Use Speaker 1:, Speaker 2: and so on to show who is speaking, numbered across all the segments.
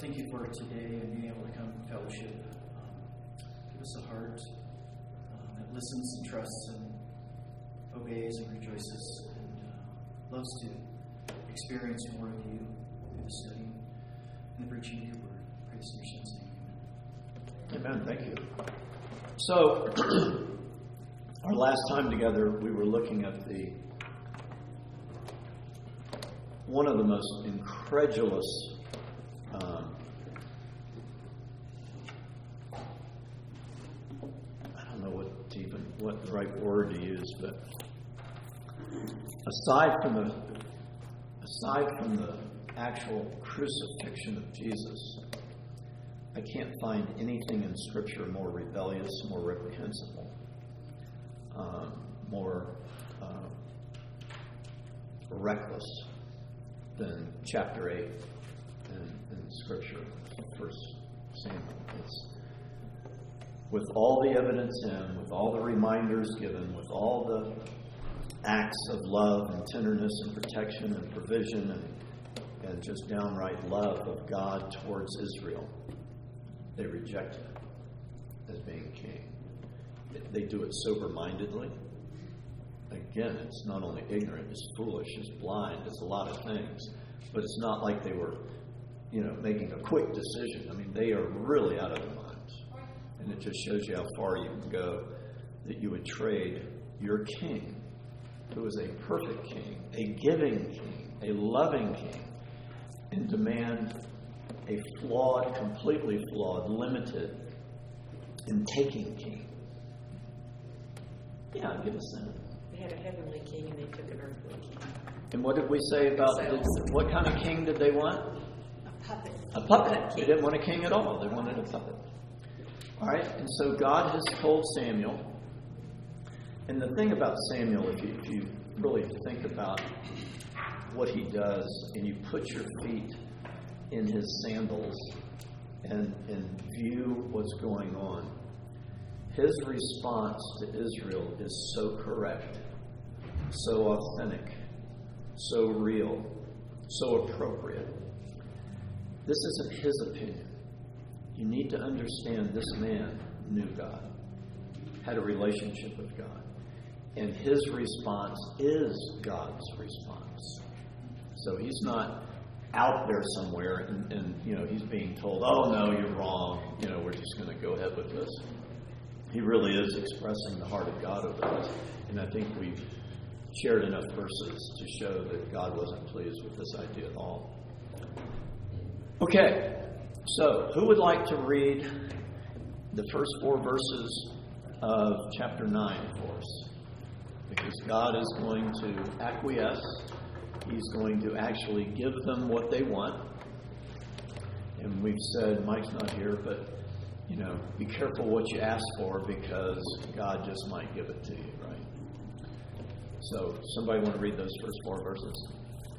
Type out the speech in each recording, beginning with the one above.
Speaker 1: thank you for today and being able to come to fellowship. Give us a heart that listens and trusts and obeys and rejoices and loves to experience more of you through the study and the preaching of your word. Praise in your son's name.
Speaker 2: Amen. Thank you. So, our last time together, we were looking at one of the most incredulous I don't know what the right word to use, but aside from the actual crucifixion of Jesus, I can't find anything in Scripture more rebellious, more reprehensible, more reckless than chapter 8 in Scripture, 1 Samuel. It's with all the evidence in, with all the reminders given, with all the acts of love and tenderness and protection and provision and just downright love of God towards Israel, they reject him as being king. They do it sober-mindedly. Again, it's not only ignorant, it's foolish, it's blind, it's a lot of things. But it's not like they were, making a quick decision. I mean, they are really out of their minds. And it just shows you how far you can go, that you would trade your king, who is a perfect king, a giving king, a loving king, and demand a flawed, completely flawed, limited, and taking king. Yeah, give us that.
Speaker 3: They had a heavenly king and they took an earthly king.
Speaker 2: And what did we say about what kind of king did they want?
Speaker 3: A puppet.
Speaker 2: A puppet. They didn't want a king at all. They wanted a puppet. All right. And so God has told Samuel. And the thing about Samuel, if you really think about what he does, and you put your feet in his sandals and view what's going on, his response to Israel is so correct, so authentic, so real, so appropriate. This isn't his opinion. You need to understand this man knew God, had a relationship with God, and his response is God's response. So he's not out there somewhere and he's being told, oh no, you're wrong, we're just going to go ahead with this. He really is expressing the heart of God over this. And I think we've shared enough verses to show that God wasn't pleased with this idea at all. Okay, so who would like to read the first 4 verses of chapter 9 for us? Because God is going to acquiesce. He's going to actually give them what they want. And we've said, Mike's not here, but be careful what you ask for because God just might give it to you, right? So, somebody want to read those first 4 verses?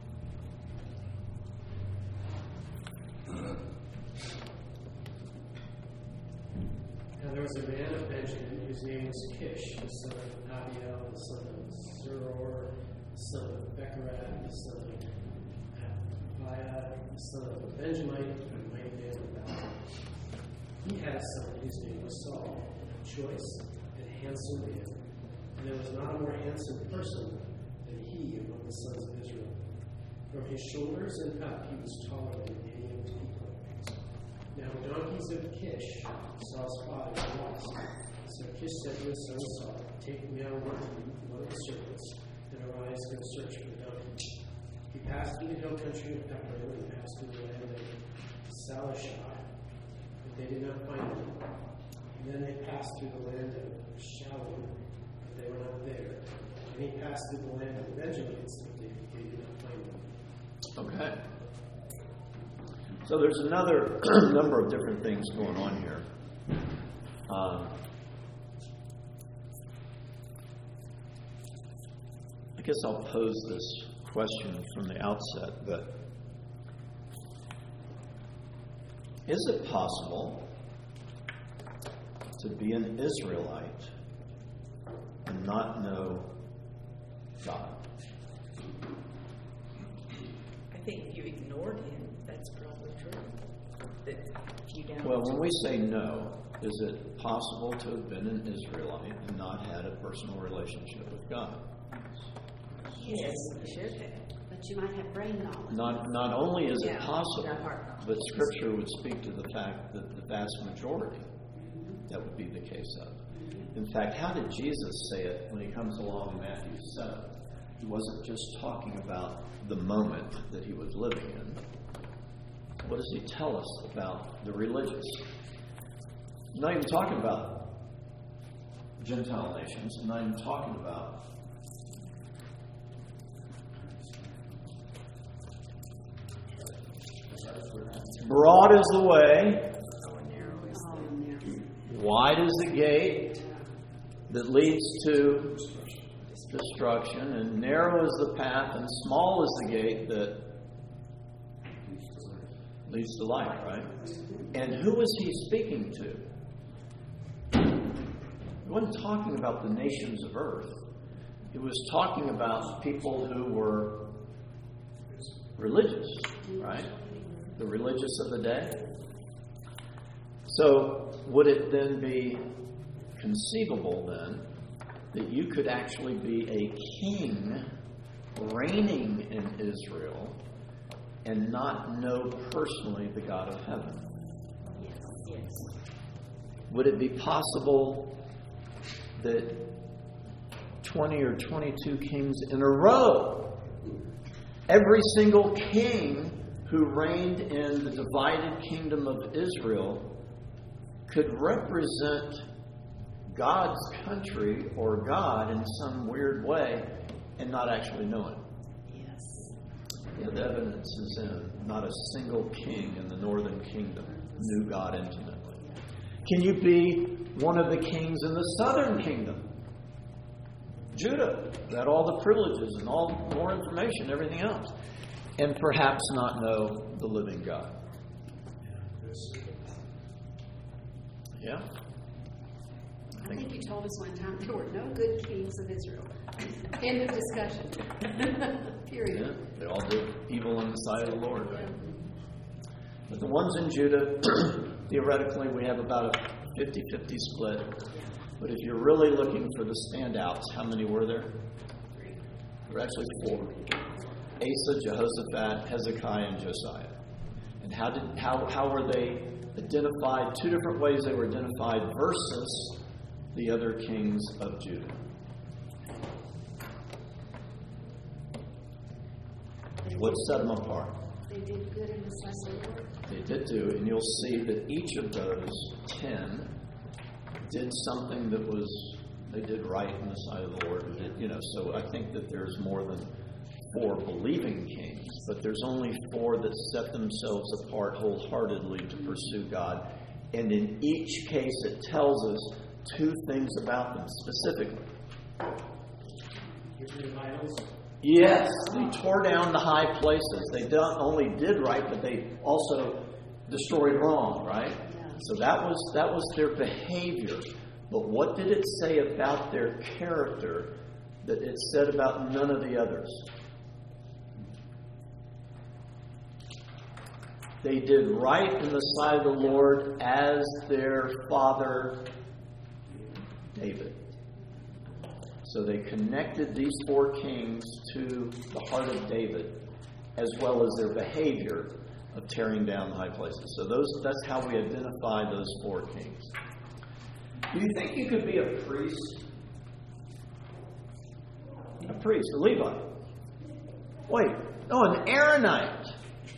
Speaker 4: Now there was a man of Benjamin whose name was Kish, the son of Abiel, the son of Zeror, the son of Becherad, the son of Abiah, the son of a Benjamite, a mighty man of valor. He had a son whose name was Saul, a choice and handsome man, and there was not a more handsome person than he among the sons of Israel. From his shoulders and up he was taller than any of the people. Now the donkeys of Kish, Saul's father, were lost. So Kish said to his son Saul, take now one of the servants, and arise, go search for the donkey. He passed through the hill country of Ephraim and passed through the land of Salishah. They did not find him. And then they passed through the land of Shalom, but they were not there. And he passed through the land of the Benjamites, but they did not find him.
Speaker 2: Okay. So there's another number of different things going on here. I guess I'll pose this question from the outset, but is it possible to be an Israelite and not know God?
Speaker 3: I think if you ignored him, that's probably true. the few down.
Speaker 2: Well, when we say no, is it possible to have been an Israelite and not had a personal relationship with God?
Speaker 3: Yes, you should have.
Speaker 5: But you might have brain knowledge.
Speaker 2: Not only is it
Speaker 3: Yeah,
Speaker 2: possible,
Speaker 3: not heart knowledge.
Speaker 2: but Scripture would speak to the fact that the vast majority, that would be the case of. In fact, how did Jesus say it when he comes along in Matthew 7? He wasn't just talking about the moment that he was living in. What does he tell us about the religious? I'm not even talking about Gentile nations. I'm not even talking about broad is the way, wide is the gate that leads to destruction, and narrow is the path, and small is the gate that leads to life, right? And who was he speaking to? He wasn't talking about the nations of earth. He was talking about people who were religious, right? The religious of the day. So would it then be conceivable then that you could actually be a king reigning in Israel and not know personally the God of heaven?
Speaker 3: Yes.
Speaker 2: Would it be possible that 20 or 22 kings in a row, every single king who reigned in the divided kingdom of Israel, could represent God's country or God in some weird way and not actually know it?
Speaker 3: Yes.
Speaker 2: Yeah, the evidence is in not a single king in the northern kingdom knew God intimately. Can you be one of the kings in the southern kingdom? Judah, who had all the privileges and all more information, everything else, and perhaps not know the living God. Yeah?
Speaker 5: I think you told us one time there were no good kings of Israel. End of discussion. Period.
Speaker 2: Yeah, they all did evil in the sight of the Lord, right? But the ones in Judah, theoretically, we have about a 50-50 split. But if you're really looking for the standouts, how many were there? There were actually 4. Asa, Jehoshaphat, Hezekiah, and Josiah. And how were they identified? 2 different ways they were identified versus the other kings of Judah. What set them apart?
Speaker 5: They did good in the sight of the Lord.
Speaker 2: They did do, and you'll see that each of those 10 did something that they did right in the sight of the Lord. So I think that there's more than 4 believing kings, but there's only 4 that set themselves apart wholeheartedly to pursue God. And in each case, it tells us 2 things about them specifically.
Speaker 4: Get rid of idols.
Speaker 2: Yes, they tore down the high places. They not only did right, but they also destroyed wrong, right? So that was their behavior. But what did it say about their character that it said about none of the others? They did right in the sight of the Lord as their father David. So they connected these 4 kings to the heart of David, as well as their behavior of tearing down the high places. So that's how we identify those 4 kings. Do you think you could be a priest? A priest, a Levite. Wait, no, an Aaronite.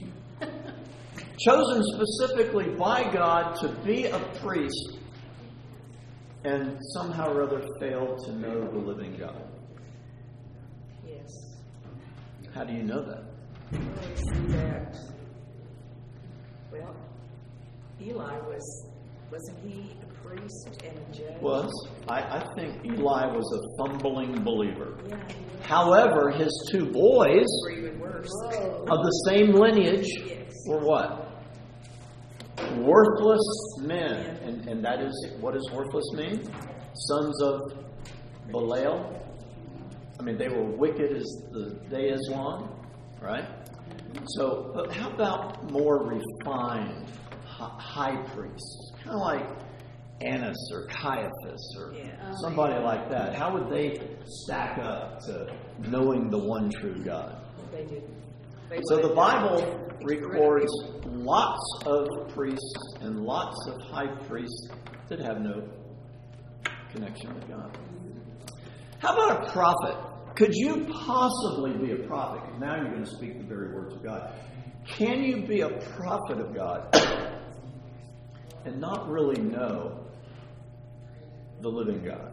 Speaker 2: Chosen specifically by God to be a priest and somehow or other fail to know the living God.
Speaker 3: Yes.
Speaker 2: How do you know that?
Speaker 3: Well, we see that. Well, Eli wasn't he a priest and a judge?
Speaker 2: I think Eli was a fumbling believer.
Speaker 3: Yeah.
Speaker 2: However, his 2 boys
Speaker 3: Or even worse.
Speaker 2: of the same lineage
Speaker 3: Yes.
Speaker 2: were what? Worthless men. And that is, what does worthless mean? Sons of Belial. I mean, they were wicked as the day is long, right? So, but how about more refined, high priests, kind of like Annas or Caiaphas or
Speaker 3: Yeah.
Speaker 2: somebody like that. How would they stack up to knowing the one true God?
Speaker 3: They did.
Speaker 2: So the Bible records lots of priests and lots of high priests that have no connection with God. How about a prophet? Could you possibly be a prophet? Because now you're going to speak the very words of God. Can you be a prophet of God and not really know the living God?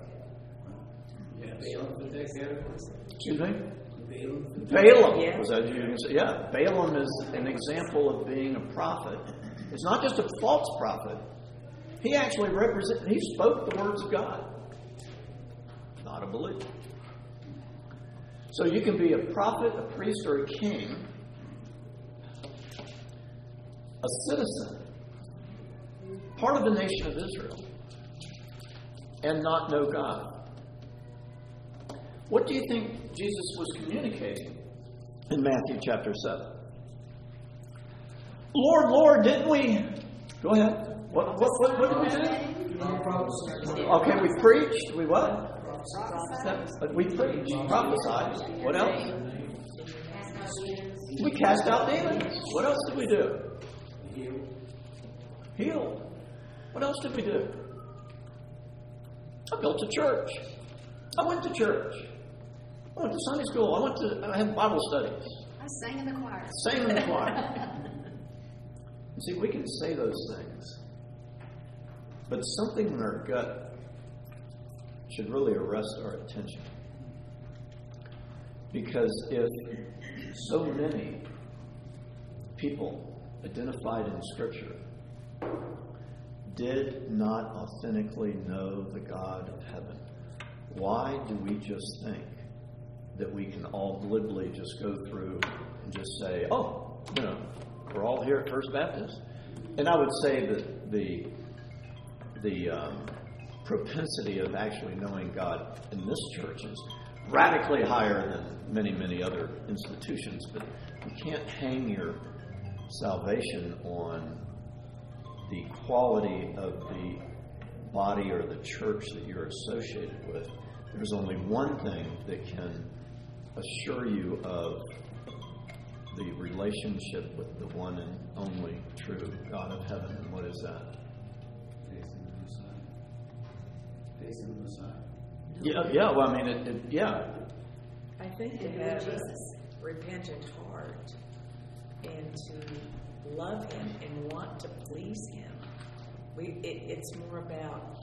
Speaker 2: Excuse me? Balaam.
Speaker 3: Yeah.
Speaker 2: Was that you going to say? Yeah. Balaam is an example of being a prophet. It's not just a false prophet. He actually he spoke the words of God. Not a believer. So you can be a prophet, a priest, or a king, a citizen, part of the nation of Israel, and not know God. What do you think Jesus was communicating in Matthew chapter 7? Lord, Lord, didn't we? Go ahead. What did we do? Okay, we preached. We what? We preached. Prophesied. What else? We cast out demons. What else did we do? Healed. What else did we do? I built a church. I went to church. I went to Sunday school. I had Bible studies.
Speaker 5: I sang in the choir.
Speaker 2: Sang in the choir. See, we can say those things, but something in our gut should really arrest our attention. Because if so many people identified in Scripture did not authentically know the God of heaven, why do we just think that we can all glibly just go through and just say, oh, we're all here at First Baptist? And I would say that the propensity of actually knowing God in this church is radically higher than many, many other institutions. But you can't hang your salvation on the quality of the body or the church that you're associated with. There's only one thing that can assure you of the relationship with the one and only true God of heaven. And what is that? Yeah. Well, I mean, yeah.
Speaker 3: I think to have a repentant heart and to love Him and want to please Him. It's more about,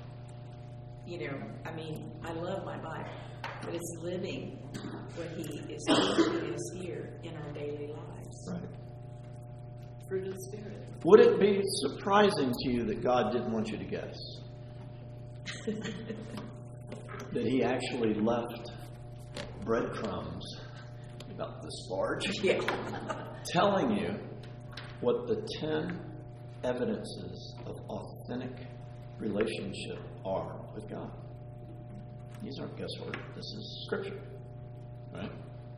Speaker 3: I love my Bible, but it's living what He is teaching us here in our daily lives.
Speaker 2: Right.
Speaker 5: Fruit of the Spirit.
Speaker 2: Would it be surprising to you that God didn't want you to guess? That He actually left breadcrumbs about this large, telling you what the 10 evidences of authentic relationship are with God. These aren't guesswork. This is Scripture, right?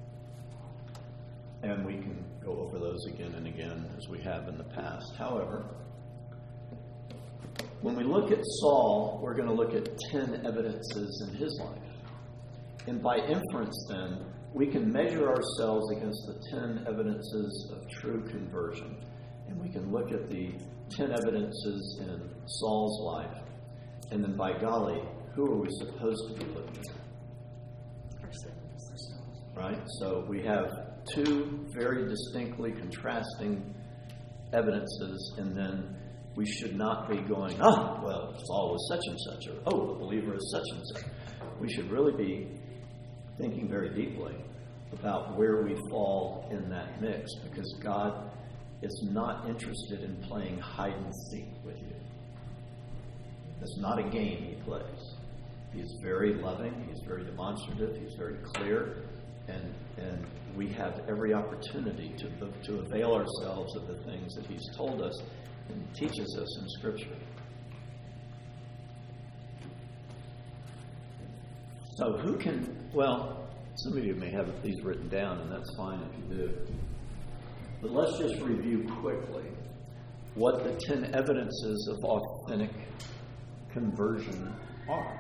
Speaker 2: And we can go over those again and again as we have in the past. However, when we look at Saul, we're going to look at 10 evidences in his life. And by inference, then, we can measure ourselves against the 10 evidences of true conversion. And we can look at the 10 evidences in Saul's life. And then, by golly, who are we supposed to be looking at?
Speaker 3: Ourselves.
Speaker 2: Right? So we have 2 very distinctly contrasting evidences, and then we should not be going, well, Saul was such and such, or, the believer is such and such. We should really be thinking very deeply about where we fall in that mix, because God is not interested in playing hide and seek with you. It's not a game He plays. He's very loving, He's very demonstrative, He's very clear, and we have every opportunity to avail ourselves of the things that He's told us and teaches us in Scripture. So some of you may have these written down, and that's fine if you do. But let's just review quickly what the 10 evidences of authentic conversion are.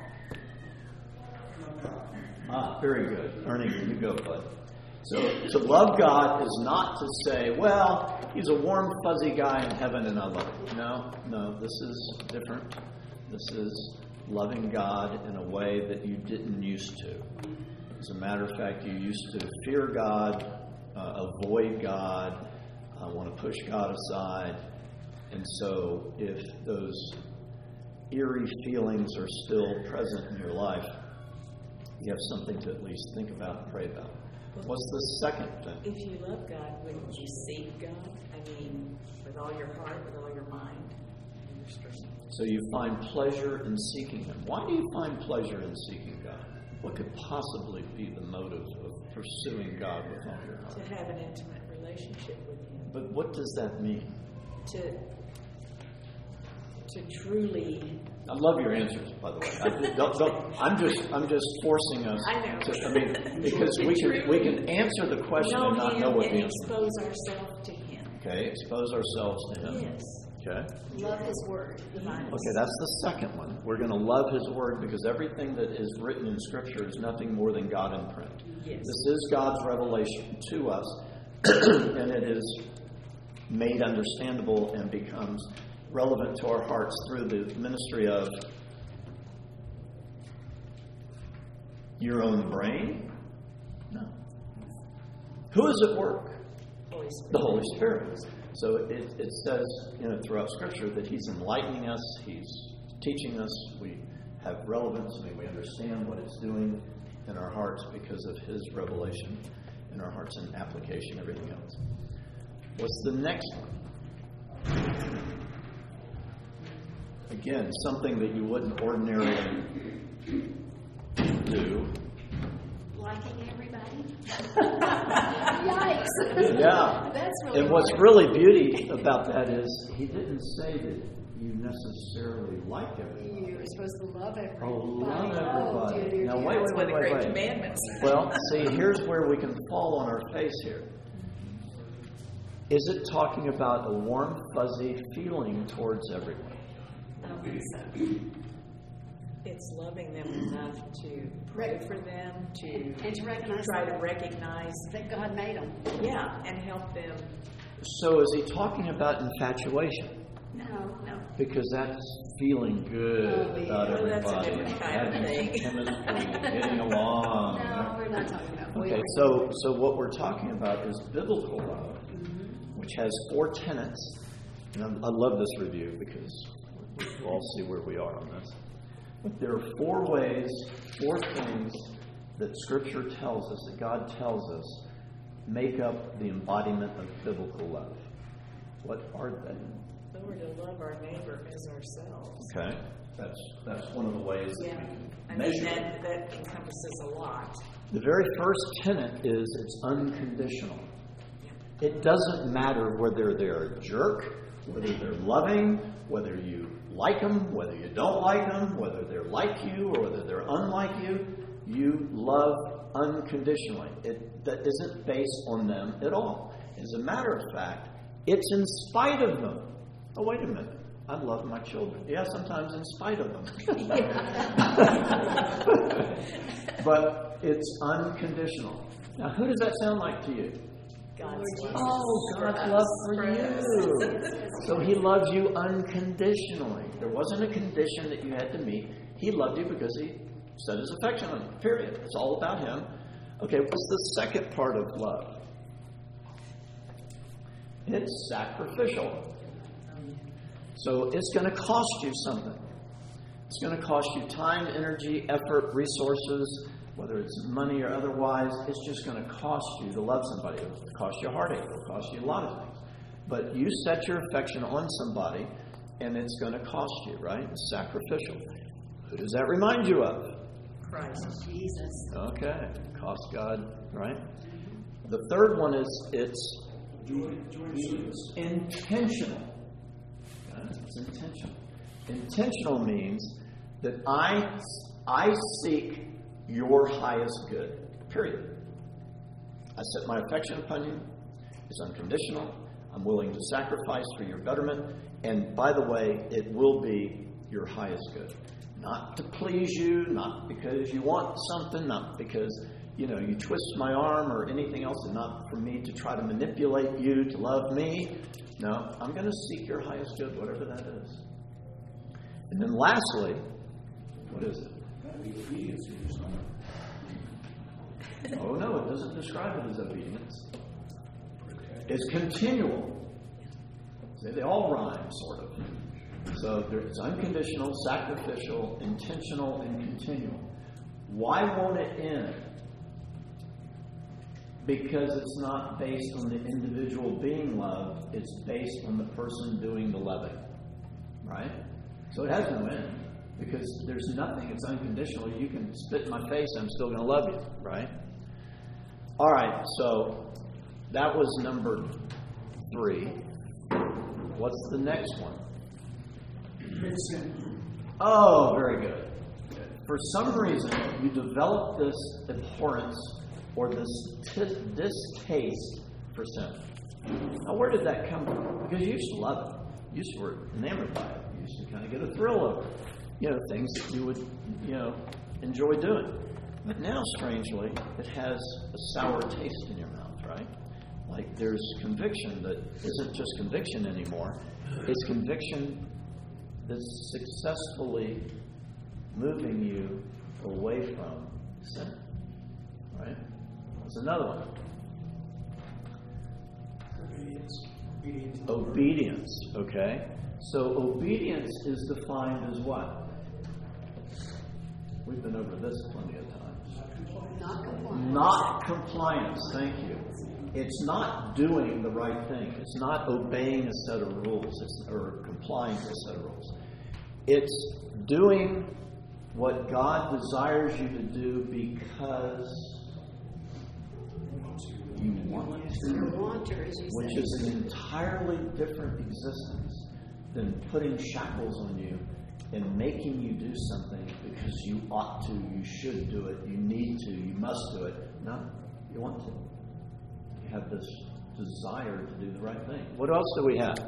Speaker 2: Very good. Ernie, you go, bud. So to love God is not to say, well, he's a warm, fuzzy guy in heaven and I love him. No, this is different. This is loving God in a way that you didn't used to. As a matter of fact, you used to fear God, avoid God, want to push God aside. And so if those eerie feelings are still present in your life, you have something to at least think about and pray about. What's the second thing?
Speaker 3: If you love God, wouldn't you seek God? I mean, with all your heart, with all your mind, and your strength.
Speaker 2: So you find pleasure in seeking Him. Why do you find pleasure in seeking God? What could possibly be the motive of pursuing God with all your heart?
Speaker 3: To have an intimate relationship with Him.
Speaker 2: But what does that mean?
Speaker 3: To truly.
Speaker 2: I love your answers, by the way. I'm just forcing us.
Speaker 3: I know.
Speaker 2: Because we can answer the question and not know what the answer is.
Speaker 3: Expose ourselves to Him.
Speaker 2: Okay, expose ourselves to Him.
Speaker 3: Yes.
Speaker 2: Okay.
Speaker 5: Love His Word.
Speaker 2: Okay, that's the second one. We're going to love His Word because everything that is written in Scripture is nothing more than God in print.
Speaker 3: Yes.
Speaker 2: This is God's revelation to us, and it is made understandable and becomes relevant to our hearts through the ministry of your own brain? No. Who is at work?
Speaker 3: Holy Spirit.
Speaker 2: The Holy Spirit. So it says, throughout Scripture that He's enlightening us, He's teaching us, we have relevance, we understand what it's doing in our hearts because of His revelation in our hearts and application, everything else. What's the next one? Again, something that you wouldn't ordinarily do.
Speaker 5: Liking everybody. Yikes.
Speaker 2: Yeah.
Speaker 5: That's really
Speaker 2: And what's really beauty about that is He didn't say that you necessarily like everybody.
Speaker 5: You're supposed to love everybody.
Speaker 2: Oh, love everybody.
Speaker 5: Dear,
Speaker 2: Now,
Speaker 5: dear.
Speaker 2: wait.
Speaker 3: One of the great commandments.
Speaker 2: Well, see, here's where we can fall on our face here. Is it talking about a warm, fuzzy feeling towards everyone?
Speaker 5: I don't think so.
Speaker 3: It's loving them enough to pray for them,
Speaker 5: And to recognize
Speaker 3: try to recognize,
Speaker 5: that God made them.
Speaker 3: yeah, and help them.
Speaker 2: So is He talking about infatuation?
Speaker 5: No.
Speaker 2: Because that's feeling good
Speaker 5: Oh, yeah.
Speaker 2: about
Speaker 3: Well, that's a
Speaker 2: everybody.
Speaker 3: different kind of
Speaker 2: having
Speaker 3: thing.
Speaker 2: chemistry, getting along.
Speaker 5: No, we're not talking about.
Speaker 2: Okay, so what we're talking about is biblical love, which has 4 tenets. And I love this review because we'll all see where we are on this. But there are 4 ways, 4 things that Scripture tells us, that God tells us, make up the embodiment of biblical love. What are they?
Speaker 3: We're to love our neighbor as ourselves.
Speaker 2: Okay, that's one of the ways that we can
Speaker 3: I mean,
Speaker 2: measure it.
Speaker 3: that encompasses a lot.
Speaker 2: The very first tenet is it's unconditional. It doesn't matter whether they're a jerk, whether they're loving, whether you like them, whether you don't like them, whether they're like you or whether they're unlike you. You love unconditionally. That isn't based on them at all. As a matter of fact, it's in spite of them. Oh, wait a minute. I love my children. Yeah, sometimes in spite of them. But it's unconditional. Now, who does that sound like to you?
Speaker 3: God's love.
Speaker 2: Oh, God's love for you. So He loves you unconditionally. There wasn't a condition that you had to meet. He loved you because He set His affection on you. Period. It's all about Him. Okay, what's the second part of love? It's sacrificial. So it's going to cost you something. It's going to cost you time, energy, effort, resources, whether it's money or otherwise. It's just going to cost you to love somebody. It'll cost you a heartache. It'll cost you a lot of things. But you set your affection on somebody, and it's going to cost you, right? It's sacrificial. Who does that remind you of?
Speaker 3: Christ.
Speaker 5: Jesus.
Speaker 2: Okay. Cost God, right? The third one is it's intentional. Okay? It's intentional. Intentional means that I seek your highest good. Period. I set my affection upon you. It's unconditional. I'm willing to sacrifice for your betterment. And by the way, it will be your highest good. Not to please you, not because you want something, not because, you twist my arm or anything else, and not for me to try to manipulate you to love me. No, I'm going to seek your highest good, whatever that is. And then lastly, what is it? Oh, no, it doesn't describe it as obedience. It's continual. They all rhyme, sort of. So it's unconditional, sacrificial, intentional, and continual. Why won't it end? Because it's not based on the individual being loved. It's based on the person doing the loving. Right? So it has no end. Because there's nothing. It's unconditional. You can spit in my face, I'm still going to love you. Right? All right. So that was number 3. What's the next one? Oh, very good. For some reason, you develop this abhorrence or this distaste for sin. Now, where did that come from? Because you used to love it. You used to were enamored by it. You used to kind of get a thrill over it. Things that you would, enjoy doing. But now, strangely, it has a sour taste in your mouth, right? Like there's conviction that isn't just conviction anymore. It's conviction that's successfully moving you away from sin. Right? That's another one. Obedience. Okay? So obedience is defined as what? We've been over this plenty of times.
Speaker 5: Not compliance.
Speaker 2: Not compliance. Thank you. It's not doing the right thing. It's not obeying a set of rules or complying to a set of rules. It's doing what God desires you to do because you want to, which is an entirely different existence than putting shackles on you and making you do something because you ought to, you should do it, you need to, you must do it. No, you want to. You have this desire to do the right thing. What else do we have?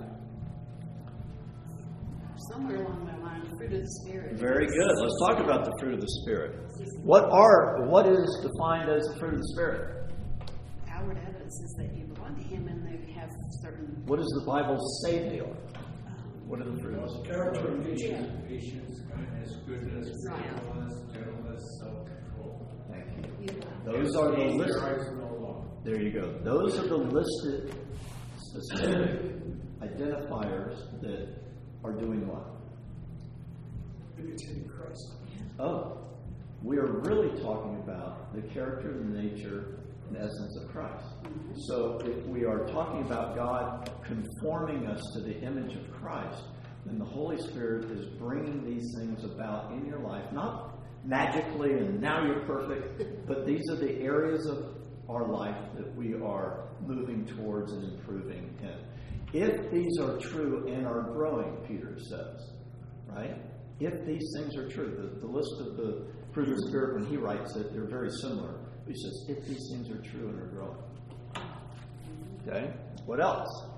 Speaker 5: Somewhere along that line, the fruit of the Spirit.
Speaker 2: Very good. Let's talk about the fruit of the Spirit. What is defined as the fruit of the Spirit?
Speaker 5: Outward evidence is that you belong to Him and they have certain.
Speaker 2: What does the Bible say they are? What are the fruit of the Spirit?
Speaker 6: Character of nature, patience, kindness, goodness, faithfulness, gentleness, self-control.
Speaker 2: Thank you. Those are the listed. There you go. Those are the listed specific identifiers that are doing what?
Speaker 6: Imitating Christ.
Speaker 2: Oh, we are really talking about the character and the nature and essence of Christ. So if we are talking about God conforming us to the image of Christ, then the Holy Spirit is bringing these things about in your life, not magically and now you're perfect, but these are the areas of our life that we are moving towards and improving in. If these are true and are growing, Peter says, right? If these things are true, the list of the fruit of the Spirit, when he writes it, they're very similar. He says, if these things are true and are growing. Okay? What else?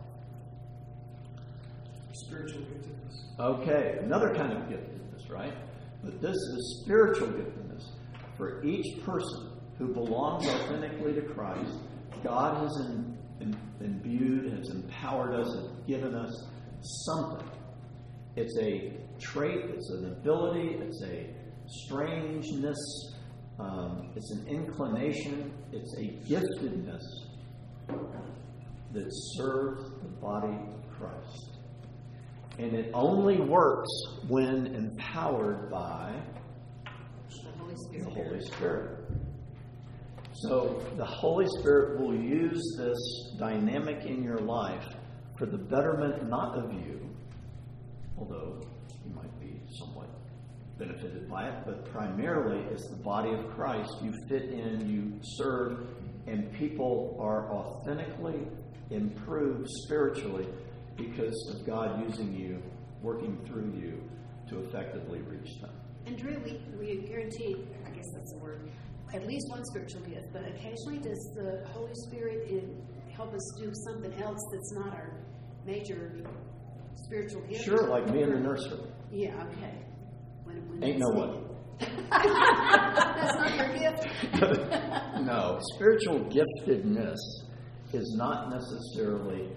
Speaker 6: Spiritual giftedness.
Speaker 2: Okay, another kind of giftedness, right? But this is spiritual giftedness. For each person who belongs authentically to Christ, God has imbued, has empowered us, has given us something. It's a trait, it's an ability, it's a strangeness, it's an inclination, it's a giftedness that serves the body of Christ. And it only works when empowered by the Holy Spirit. So the Holy Spirit will use this dynamic in your life for the betterment not of you, although you might be somewhat benefited by it, but primarily as the body of Christ. You fit in, you serve, and people are authentically improved spiritually because of God using you, working through you to effectively reach them.
Speaker 5: And Drew, we guarantee, I guess that's the word, at least one spiritual gift, but occasionally does the Holy Spirit help us do something else that's not our major spiritual gift?
Speaker 2: Sure, like me in the nursery.
Speaker 5: Yeah, okay. When
Speaker 2: Ain't no one.
Speaker 5: That's not your gift?
Speaker 2: No, spiritual giftedness is not necessarily,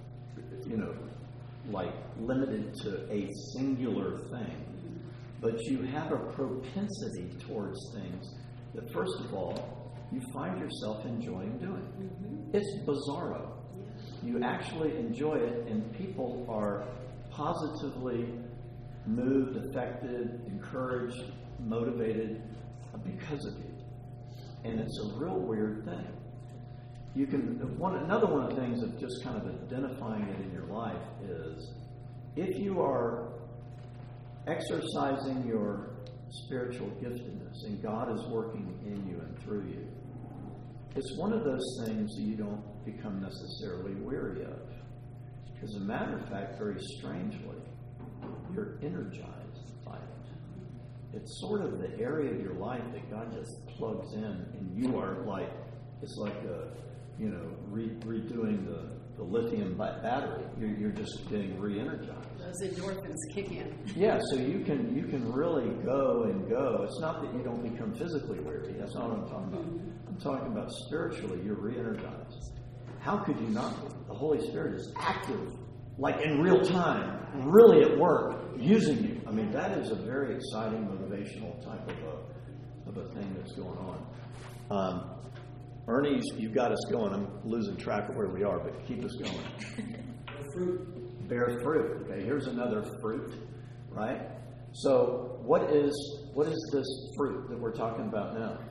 Speaker 2: like limited to a singular thing, but you have a propensity towards things that, first of all, you find yourself enjoying doing.
Speaker 5: Mm-hmm.
Speaker 2: It's bizarro. You actually enjoy it, and people are positively moved, affected, encouraged, motivated because of you. And it's a real weird thing. You can another one of the things of just kind of identifying it in your life is if you are exercising your spiritual giftedness and God is working in you and through you, it's one of those things that you don't become necessarily weary of. As a matter of fact, very strangely, you're energized by it. It's sort of the area of your life that God just plugs in, and you are like, it's like redoing the lithium battery. You're just getting re-energized.
Speaker 5: Those endorphins kick in.
Speaker 2: Yeah, so you can really go and go. It's not that you don't become physically weary. That's not what I'm talking about. I'm talking about spiritually. You're re-energized. How could you not be? The Holy Spirit is active, like in real time, really at work, using you. I mean, that is a very exciting, motivational type of a thing that's going on. Ernie, you've got us going. I'm losing track of where we are, but keep us going.
Speaker 4: Fruit.
Speaker 2: Bear fruit. Okay, here's another fruit, right? So what is this fruit that we're talking about now?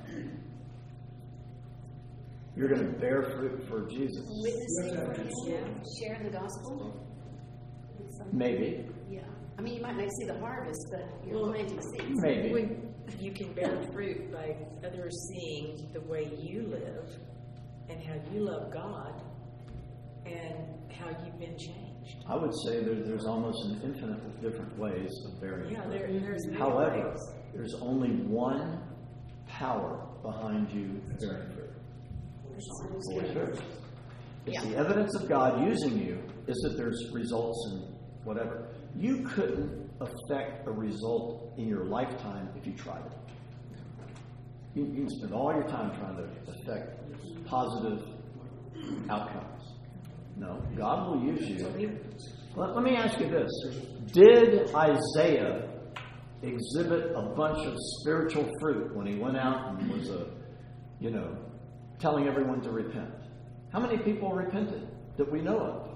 Speaker 2: You're going to bear fruit for Jesus.
Speaker 5: Witnessing for Him, sharing the gospel.
Speaker 2: Maybe.
Speaker 5: Yeah. I mean, you might not see the harvest, but you're planting seeds.
Speaker 2: Maybe.
Speaker 3: You can bear fruit by others seeing the way you live and how you love God and how you've been changed.
Speaker 2: I would say there's almost an infinite of different ways of bearing
Speaker 3: Yeah,
Speaker 2: fruit.
Speaker 3: there's many
Speaker 2: However,
Speaker 3: ways.
Speaker 2: there's only one power behind you bearing fruit. Holy Spirit. It's the evidence of God using you is that there's results in whatever. You couldn't affect a result in your lifetime if you tried it. You can spend all your time trying to affect positive outcomes. No, God will use you. Let me ask you this. Did Isaiah exhibit a bunch of spiritual fruit when he went out and was telling everyone to repent? How many people repented that we know of?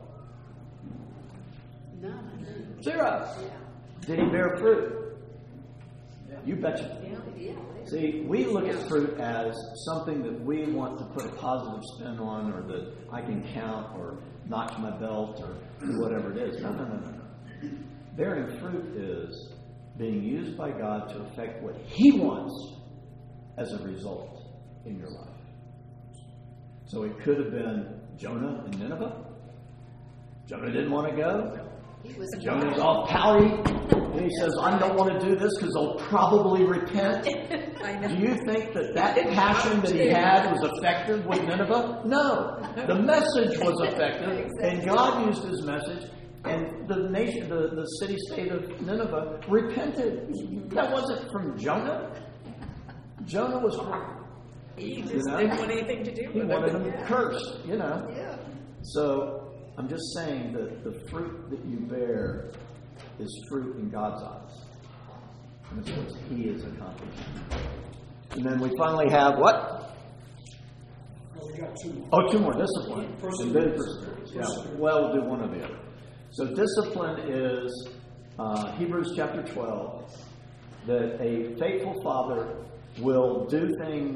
Speaker 5: None.
Speaker 2: 0.
Speaker 5: Yeah.
Speaker 2: Did he bear fruit? You betcha.
Speaker 5: Yeah.
Speaker 2: See, we look at fruit as something that we want to put a positive spin on, or that I can count, or notch my belt, or whatever it is. No. Bearing fruit is being used by God to affect what He wants as a result in your life. So it could have been Jonah in Nineveh. Jonah didn't want to go. Jonah's all pouty. And he says, I don't want to do this because they'll probably repent. Do you think that passion that he had was effective with Nineveh? No. The message was effective, and God used his message, and the nation, the city-state of Nineveh repented. That wasn't from Jonah. Jonah was
Speaker 3: He just didn't want anything to do with it.
Speaker 2: He wanted them cursed,
Speaker 5: Yeah.
Speaker 2: So I'm just saying that the fruit that you bear is fruit in God's eyes. And it's what He is accomplishing. And then we finally have what?
Speaker 4: Well, we got 2 more.
Speaker 2: Oh, 2 more. Discipline.
Speaker 4: Perseverance.
Speaker 2: And then perseverance. Yeah. Well, we'll do one or the other. So discipline is Hebrews chapter 12. That a faithful father will do things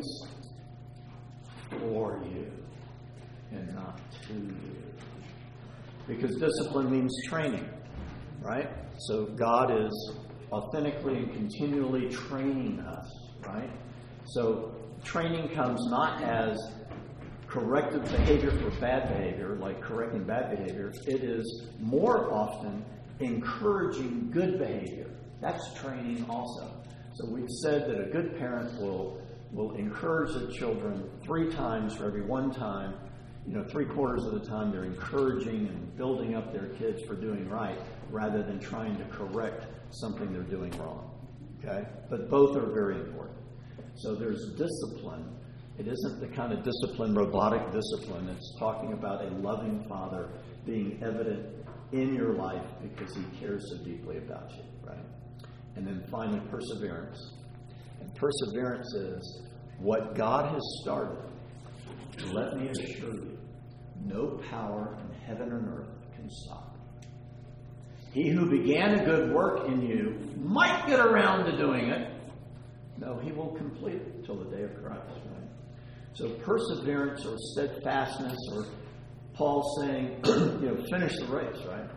Speaker 2: for you and not to you. Because discipline means training, right? So God is authentically and continually training us, right? So training comes not as corrective behavior for bad behavior, like correcting bad behavior. It is more often encouraging good behavior. That's training also. So we've said that a good parent will encourage their children 3 times for every 1 time 3/4 of the time they're encouraging and building up their kids for doing right rather than trying to correct something they're doing wrong. Okay? But both are very important. So there's discipline. It isn't the kind of discipline, robotic discipline. It's talking about a loving Father being evident in your life because He cares so deeply about you, right? And then finally, perseverance. And perseverance is what God has started. Let me assure you, no power in heaven and earth can stop. He who began a good work in you might get around to doing it. No, He will complete it till the day of Christ, right? So perseverance or steadfastness, or Paul saying, finish the race, right?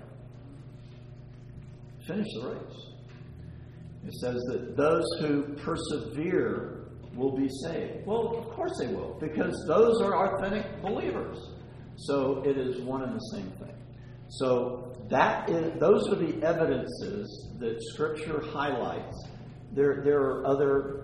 Speaker 2: Finish the race. It says that those who persevere will be saved. Well, of course they will, because those are authentic believers. So it is one and the same thing. So those are the evidences that Scripture highlights. There are other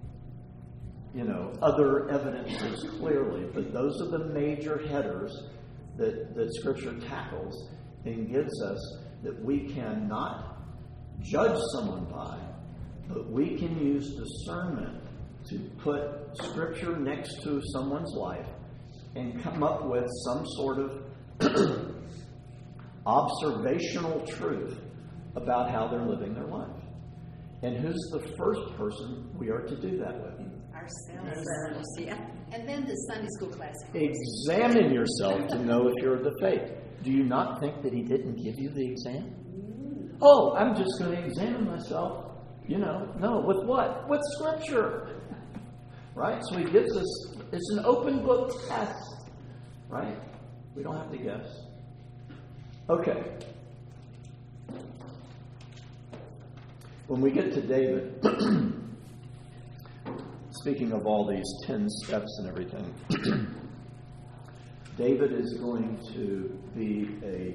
Speaker 2: evidences clearly, but those are the major headers that Scripture tackles and gives us that we cannot judge someone by, but we can use discernment to put Scripture next to someone's life and come up with some sort of observational truth about how they're living their life. And who's the first person we are to do that with?
Speaker 3: Ourselves. Yeah.
Speaker 5: And then the Sunday school class.
Speaker 2: Examine yourself to know if you're of the faith. Do you not think that He didn't give you the exam? Oh, I'm just going to examine myself. No, with what? With Scripture. Right? So He gives us, it's an open book test. Right? We don't have to guess. Okay. When we get to David, speaking of all these 10 steps and everything, David is going to be a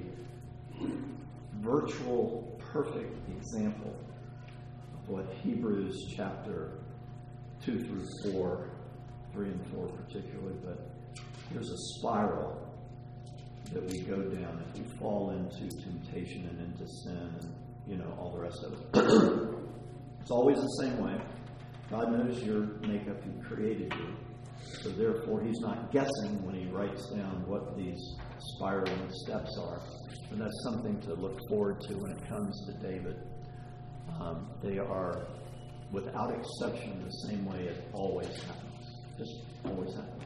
Speaker 2: virtual, perfect example of what Hebrews chapter 2 through 4, 3 and 4 particularly, but there's a spiral that we go down if we fall into temptation and into sin and all the rest of it. It's always the same way. God knows your makeup. He created you. So therefore, He's not guessing when He writes down what these spiraling steps are. And that's something to look forward to when it comes to David. They are, without exception, the same way it always happens. Just always happens.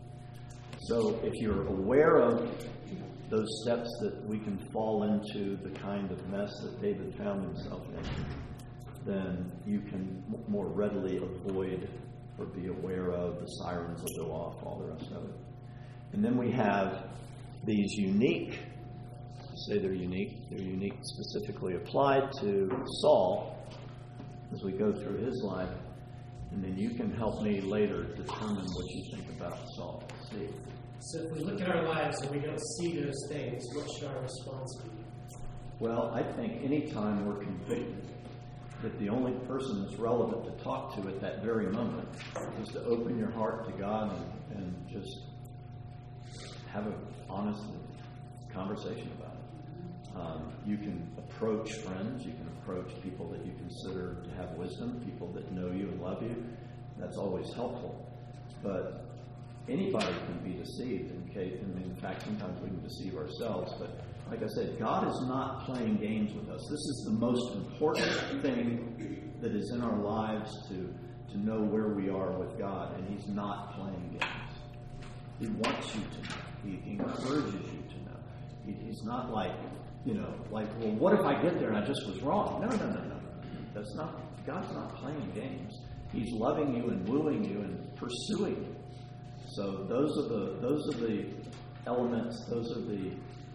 Speaker 2: So if you're aware of those steps that we can fall into the kind of mess that David found himself in, then you can more readily avoid or be aware of the sirens that go off, all the rest of it. And then we have these unique, say they're unique specifically applied to Saul as we go through his life. And then you can help me later determine what you think about Saul. See?
Speaker 4: So if we look at our lives and we don't see those things, what should our response be?
Speaker 2: Well, I think anytime we're convicted that the only person that's relevant to talk to at that very moment is to open your heart to God and just have an honest conversation about it. You can approach friends. You can approach people that you consider to have wisdom, people that know you and love you. That's always helpful. But anybody can be deceived. In fact, sometimes we can deceive ourselves. But like I said, God is not playing games with us. This is the most important thing that is in our lives to know where we are with God. And He's not playing games. He wants you to know. He encourages you to know. He's not like, well, what if I get there and I just was wrong? No. That's not. God's not playing games. He's loving you and wooing you and pursuing you. So those are the elements. Those are the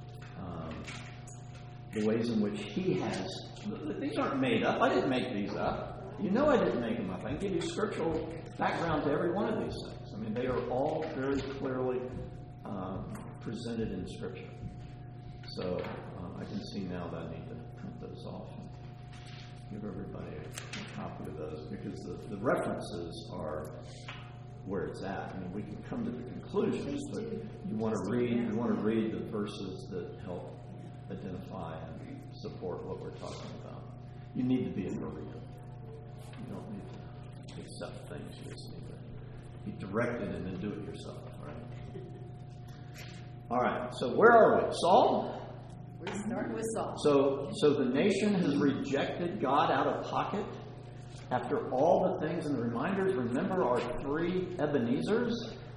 Speaker 2: ways in which He has. These aren't made up. I didn't make these up. I didn't make them up. I can give you scriptural background to every one of these things. I mean, they are all very clearly presented in Scripture. So I can see now that I need to print those off and give everybody a copy of those, because the references are where it's at. I mean, we can come to the conclusions, but you want to read the verses that help identify and support what we're talking about. You need to be a Berean. You don't need to accept things. You just need to be directed and then do it yourself. Right? All right. So where are we? Saul?
Speaker 3: We're starting with Saul.
Speaker 2: So the nation has rejected God out of pocket. After all the things and the reminders, remember our 3 Ebenezers?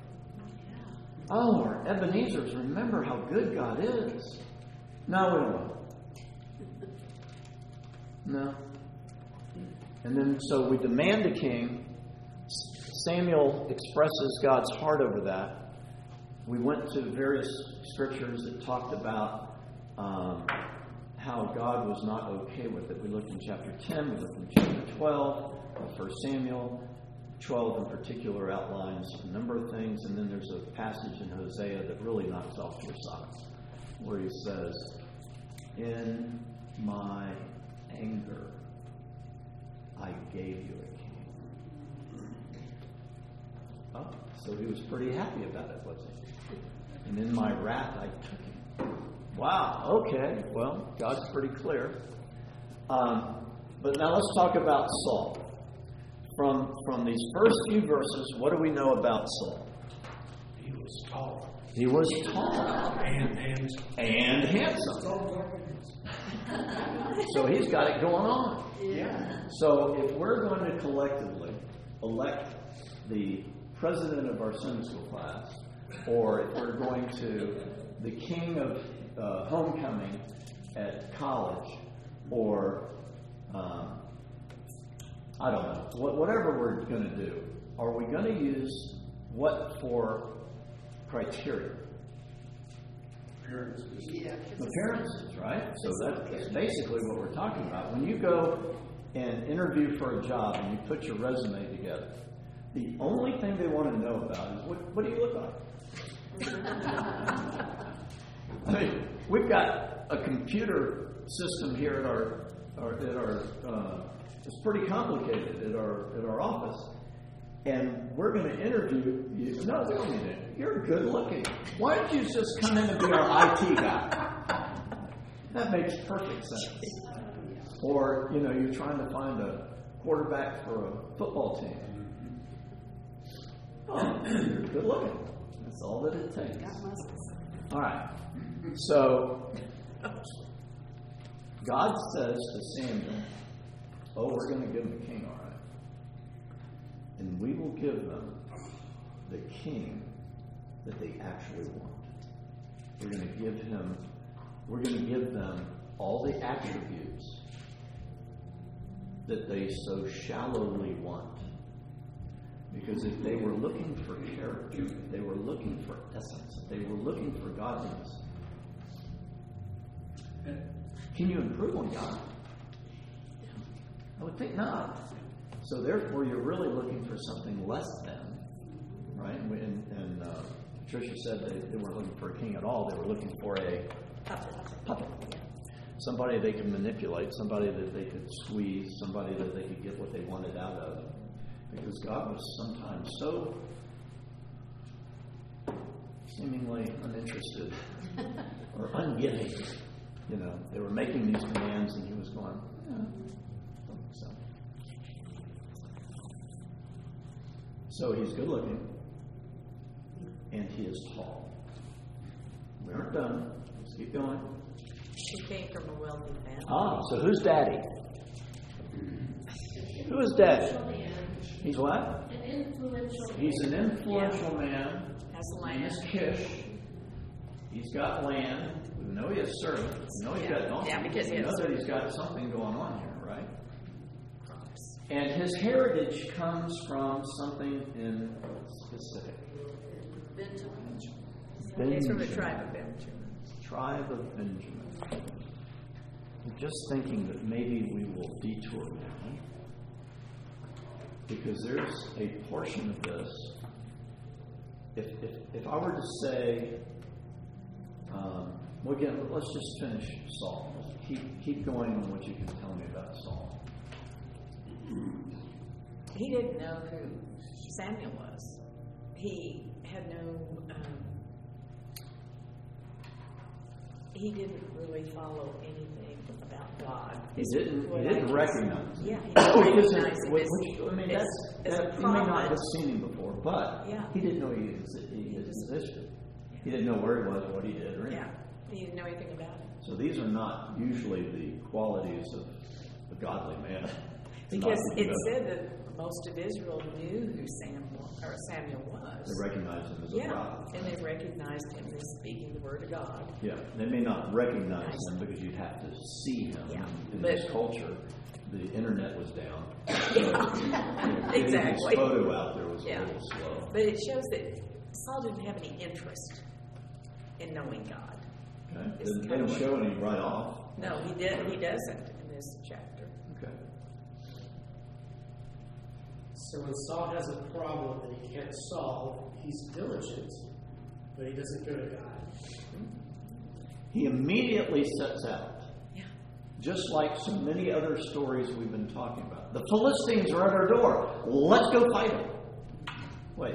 Speaker 2: Oh, our Ebenezers, remember how good God is. No, we don't want it. No. And then, so we demand a king. Samuel expresses God's heart over that. We went to various scriptures that talked about how God was not okay with it. We looked in chapter 10, we looked in chapter 12, 1 Samuel. 12 in particular outlines a number of things, and then there's a passage in Hosea that really knocks off your socks, where he says, "In my anger, I gave you a king." Oh, so he was pretty happy about it, wasn't he? And in my wrath, I took him. Wow, okay, well, God's pretty clear. But now let's talk about Saul. From these first few verses, what do we know about Saul?
Speaker 6: He was tall.
Speaker 2: He was tall.
Speaker 6: And handsome.
Speaker 2: And handsome. So he's got it going on.
Speaker 6: Yeah.
Speaker 2: So if we're going to collectively elect the president of our Sunday school class, or if we're going to the king of homecoming at college, or I don't know, whatever we're going to do, are we going to use what for criteria?
Speaker 6: Appearances.
Speaker 3: Yeah.
Speaker 2: Appearances, right? So that's basically what we're talking about. When you go and interview for a job and you put your resume together, the only thing they want to know about is what do you look like? I mean, we've got a computer system here at our it's pretty complicated at our office, and we're going to interview you. No, we don't need it. You're good looking. Why don't you just come in and be our IT guy? That makes perfect sense. Or you're trying to find a quarterback for a football team. Oh, you're good looking. That's all that it takes. All right. So God says to Samuel, "Oh, we're going to give them a king, all right. And we will give them the king that they actually want. We're going to give them all the attributes that they so shallowly want. Because if they were looking for character, if they were looking for essence, if they were looking for godliness, can you improve on God? I would think not. So therefore, you're really looking for something less than, right? And Patricia said they weren't looking for a king at all. They were looking for a puppet. Somebody they could manipulate, somebody that they could squeeze, somebody that they could get what they wanted out of. Because God was sometimes so seemingly uninterested or ungiving. They were making these demands and he was going, So he's good looking and he is tall. We aren't done. Let's keep going.
Speaker 3: She came from a wealthy family.
Speaker 2: So who's daddy? Who is daddy? He's what?
Speaker 5: An influential.
Speaker 2: He's an influential man.
Speaker 3: Has
Speaker 2: His name is
Speaker 3: land.
Speaker 2: Kish. He's got land. We know he has servants. We know he's got donkeys.
Speaker 3: Yeah, because he
Speaker 2: we know
Speaker 3: has
Speaker 2: that he's got something going on here, right? And his heritage comes from something in specific. Benjamin.
Speaker 3: He's from the tribe of Benjamin.
Speaker 2: Tribe of Benjamin. I'm just thinking that maybe we will detour now, because there's a portion of this. If I were to say, well, again, let's just finish Saul. Keep going on what you can tell me about Saul.
Speaker 3: He didn't know who Samuel was. he had no, he didn't really follow anything about God.
Speaker 2: He didn't recognize him.
Speaker 3: Yeah, he didn't recognize him as a
Speaker 2: He may not
Speaker 3: prophet.
Speaker 2: have seen him before, but
Speaker 3: Yeah.
Speaker 2: he didn't know he existed. He didn't know where he was, what he did, or anything.
Speaker 3: Yeah, he didn't know anything about it.
Speaker 2: So these are not usually the qualities of a godly man.
Speaker 3: Because it said that most of Israel knew who Samuel was.
Speaker 2: They recognized him as a prophet.
Speaker 3: And they recognized him as speaking the word of God.
Speaker 2: Yeah, they may not recognize him because you'd have to see him.
Speaker 3: Yeah,
Speaker 2: In
Speaker 3: but-
Speaker 2: this culture, the internet was down.
Speaker 3: Exactly.
Speaker 2: Getting his photo out there was
Speaker 3: Yeah.
Speaker 2: a little slow.
Speaker 3: But it shows that Saul didn't have any interest in knowing God.
Speaker 2: Okay?
Speaker 3: It's
Speaker 2: They
Speaker 3: kind
Speaker 2: don't
Speaker 3: of
Speaker 2: show any right off.
Speaker 3: No, he doesn't in this chapter.
Speaker 2: Okay.
Speaker 4: So when Saul has a problem that he can't solve, he's diligent, but he doesn't go to God.
Speaker 2: He immediately sets out.
Speaker 3: Yeah.
Speaker 2: Just like so many other stories we've been talking about. The Philistines are at our door. Let's go fight them. Wait.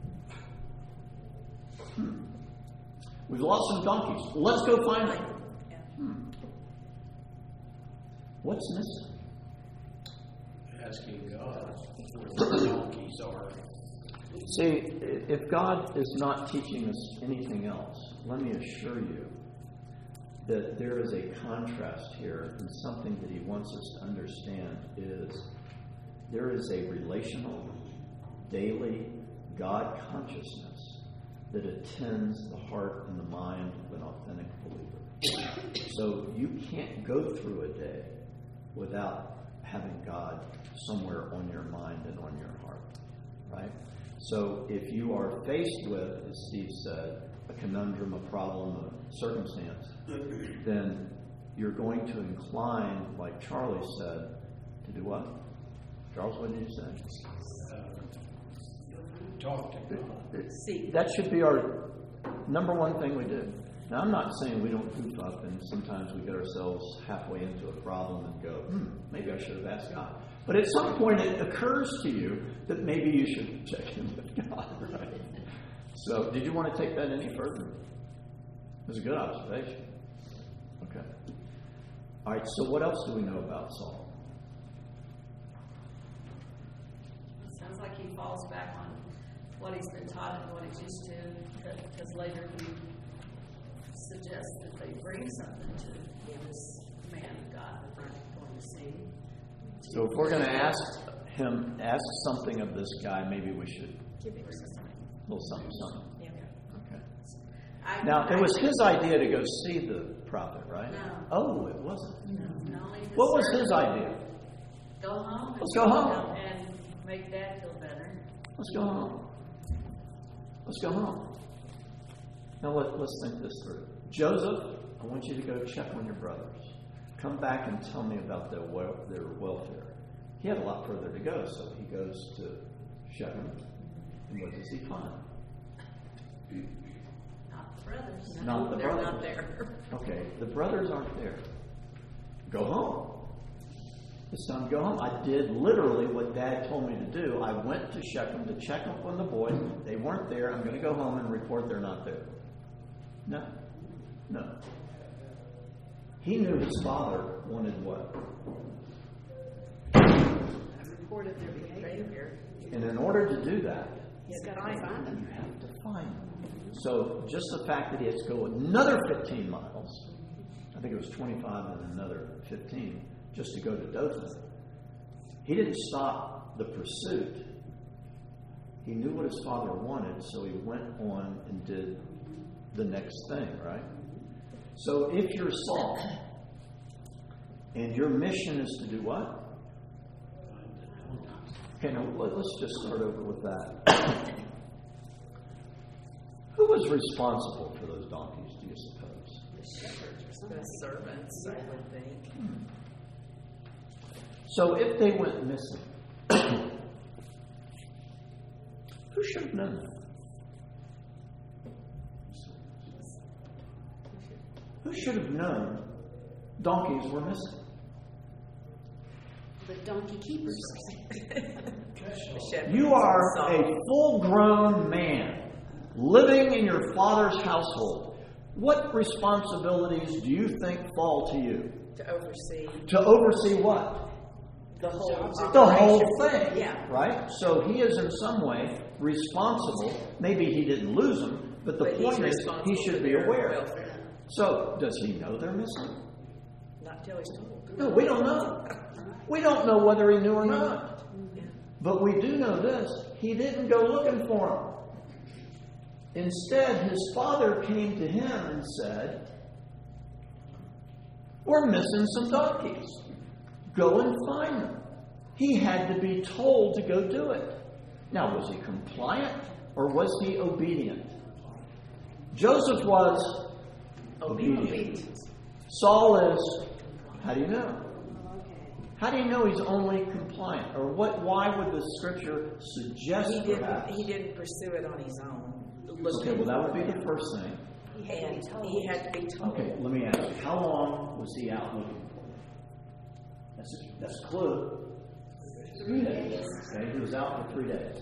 Speaker 2: We've lost some donkeys. Let's go find them.
Speaker 3: Yeah.
Speaker 2: What's missing?
Speaker 6: Asking God where the donkeys are.
Speaker 2: See, if God is not teaching us anything else, let me assure you that there is a contrast here, and something that he wants us to understand is there is a relational, daily God consciousness that attends the heart and the mind of an authentic believer. So you can't go through a day without having God somewhere on your mind and on your heart, right? So if you are faced with, as Steve said, a conundrum, a problem, a circumstance, then you're going to incline, like Charlie said, to do what? Charles, what did you say?
Speaker 6: Talk to God.
Speaker 3: See,
Speaker 2: That should be our number one thing we do. Now, I'm not saying we don't goof up and sometimes we get ourselves halfway into a problem and go, maybe I should have asked God. But at some point it occurs to you that maybe you should check in with God, right? So, did you want to take that any further? It was a good observation. Okay. All right, so what else do we know about Saul?
Speaker 7: Sounds like he falls back on what he's been taught and what he's used to, because later he suggests that they bring something to this man of God that they're going to see.
Speaker 2: So if we're going to ask something of this guy, maybe we should
Speaker 3: give him something.
Speaker 2: a little something, something.
Speaker 3: Yeah.
Speaker 2: Okay. Now, it was his idea to go see the prophet, right?
Speaker 7: No.
Speaker 2: Oh, it wasn't.
Speaker 7: No,
Speaker 2: What was his idea?
Speaker 7: Go home.
Speaker 2: Let's go home.
Speaker 7: And make Dad feel better.
Speaker 2: Let's go home. Let's go home. Now, let's think this through. Joseph, I want you to go check on your brothers. Come back and tell me about their welfare. He had a lot further to go, so he goes to Shechem. And what does he find?
Speaker 7: Not the brothers.
Speaker 2: Not the
Speaker 3: They're
Speaker 2: brothers.
Speaker 3: not there.
Speaker 2: Okay, the brothers aren't there. Go home. It's time to go home. I did literally what Dad told me to do. I went to Shechem to check up on the boys. They weren't there. I'm going to go home and report they're not there. No. He knew his father wanted what?
Speaker 5: A report of their behavior.
Speaker 2: And in order to do that,
Speaker 5: He's got to find them.
Speaker 2: you have to find them. So just the fact that he has to go another 15 miles, I think it was 25 and another 15, just to go to Dothan, he didn't stop the pursuit. He knew what his father wanted, so he went on and did the next thing, right? So if you're Saul, and your mission is to do what? Okay, now let's just start over with that. Who was responsible for those donkeys, do you suppose?
Speaker 3: The shepherds or something. The servants, I would think.
Speaker 2: So if they went missing, who should have known that? Who should have known donkeys were missing?
Speaker 5: The donkey keepers.
Speaker 3: shepherd.
Speaker 2: You are a full-grown man living in your father's household. What responsibilities do you think fall to you?
Speaker 3: To oversee
Speaker 2: To oversee what?
Speaker 3: the whole
Speaker 2: The whole
Speaker 3: operation.
Speaker 2: thing.
Speaker 3: Yeah.
Speaker 2: Right? So he is in some way responsible. Maybe he didn't lose them, but the
Speaker 3: But he's
Speaker 2: point is
Speaker 3: responsible
Speaker 2: he should
Speaker 3: for
Speaker 2: be
Speaker 3: their
Speaker 2: aware.
Speaker 3: welfare.
Speaker 2: So does he know they're missing?
Speaker 3: Not till he's told.
Speaker 2: No, we don't know. We don't know whether he knew or not.
Speaker 3: Yeah.
Speaker 2: But we do know this. He didn't go looking for them. Instead, his father came to him and said, "We're missing some donkeys. Go and find them." He had to be told to go do it. Now, was he compliant or was he obedient? Joseph was obedient. Saul is, how do you know? How do you know he's only compliant? Or what? Why would the scripture suggest perhaps?
Speaker 3: He didn't pursue it on his own.
Speaker 2: Okay, well, that would be the first thing.
Speaker 3: And he had to be told.
Speaker 2: Okay, let me ask you, how long was he out looking for? That's a clue. 3 days. Okay, he was out for 3 days.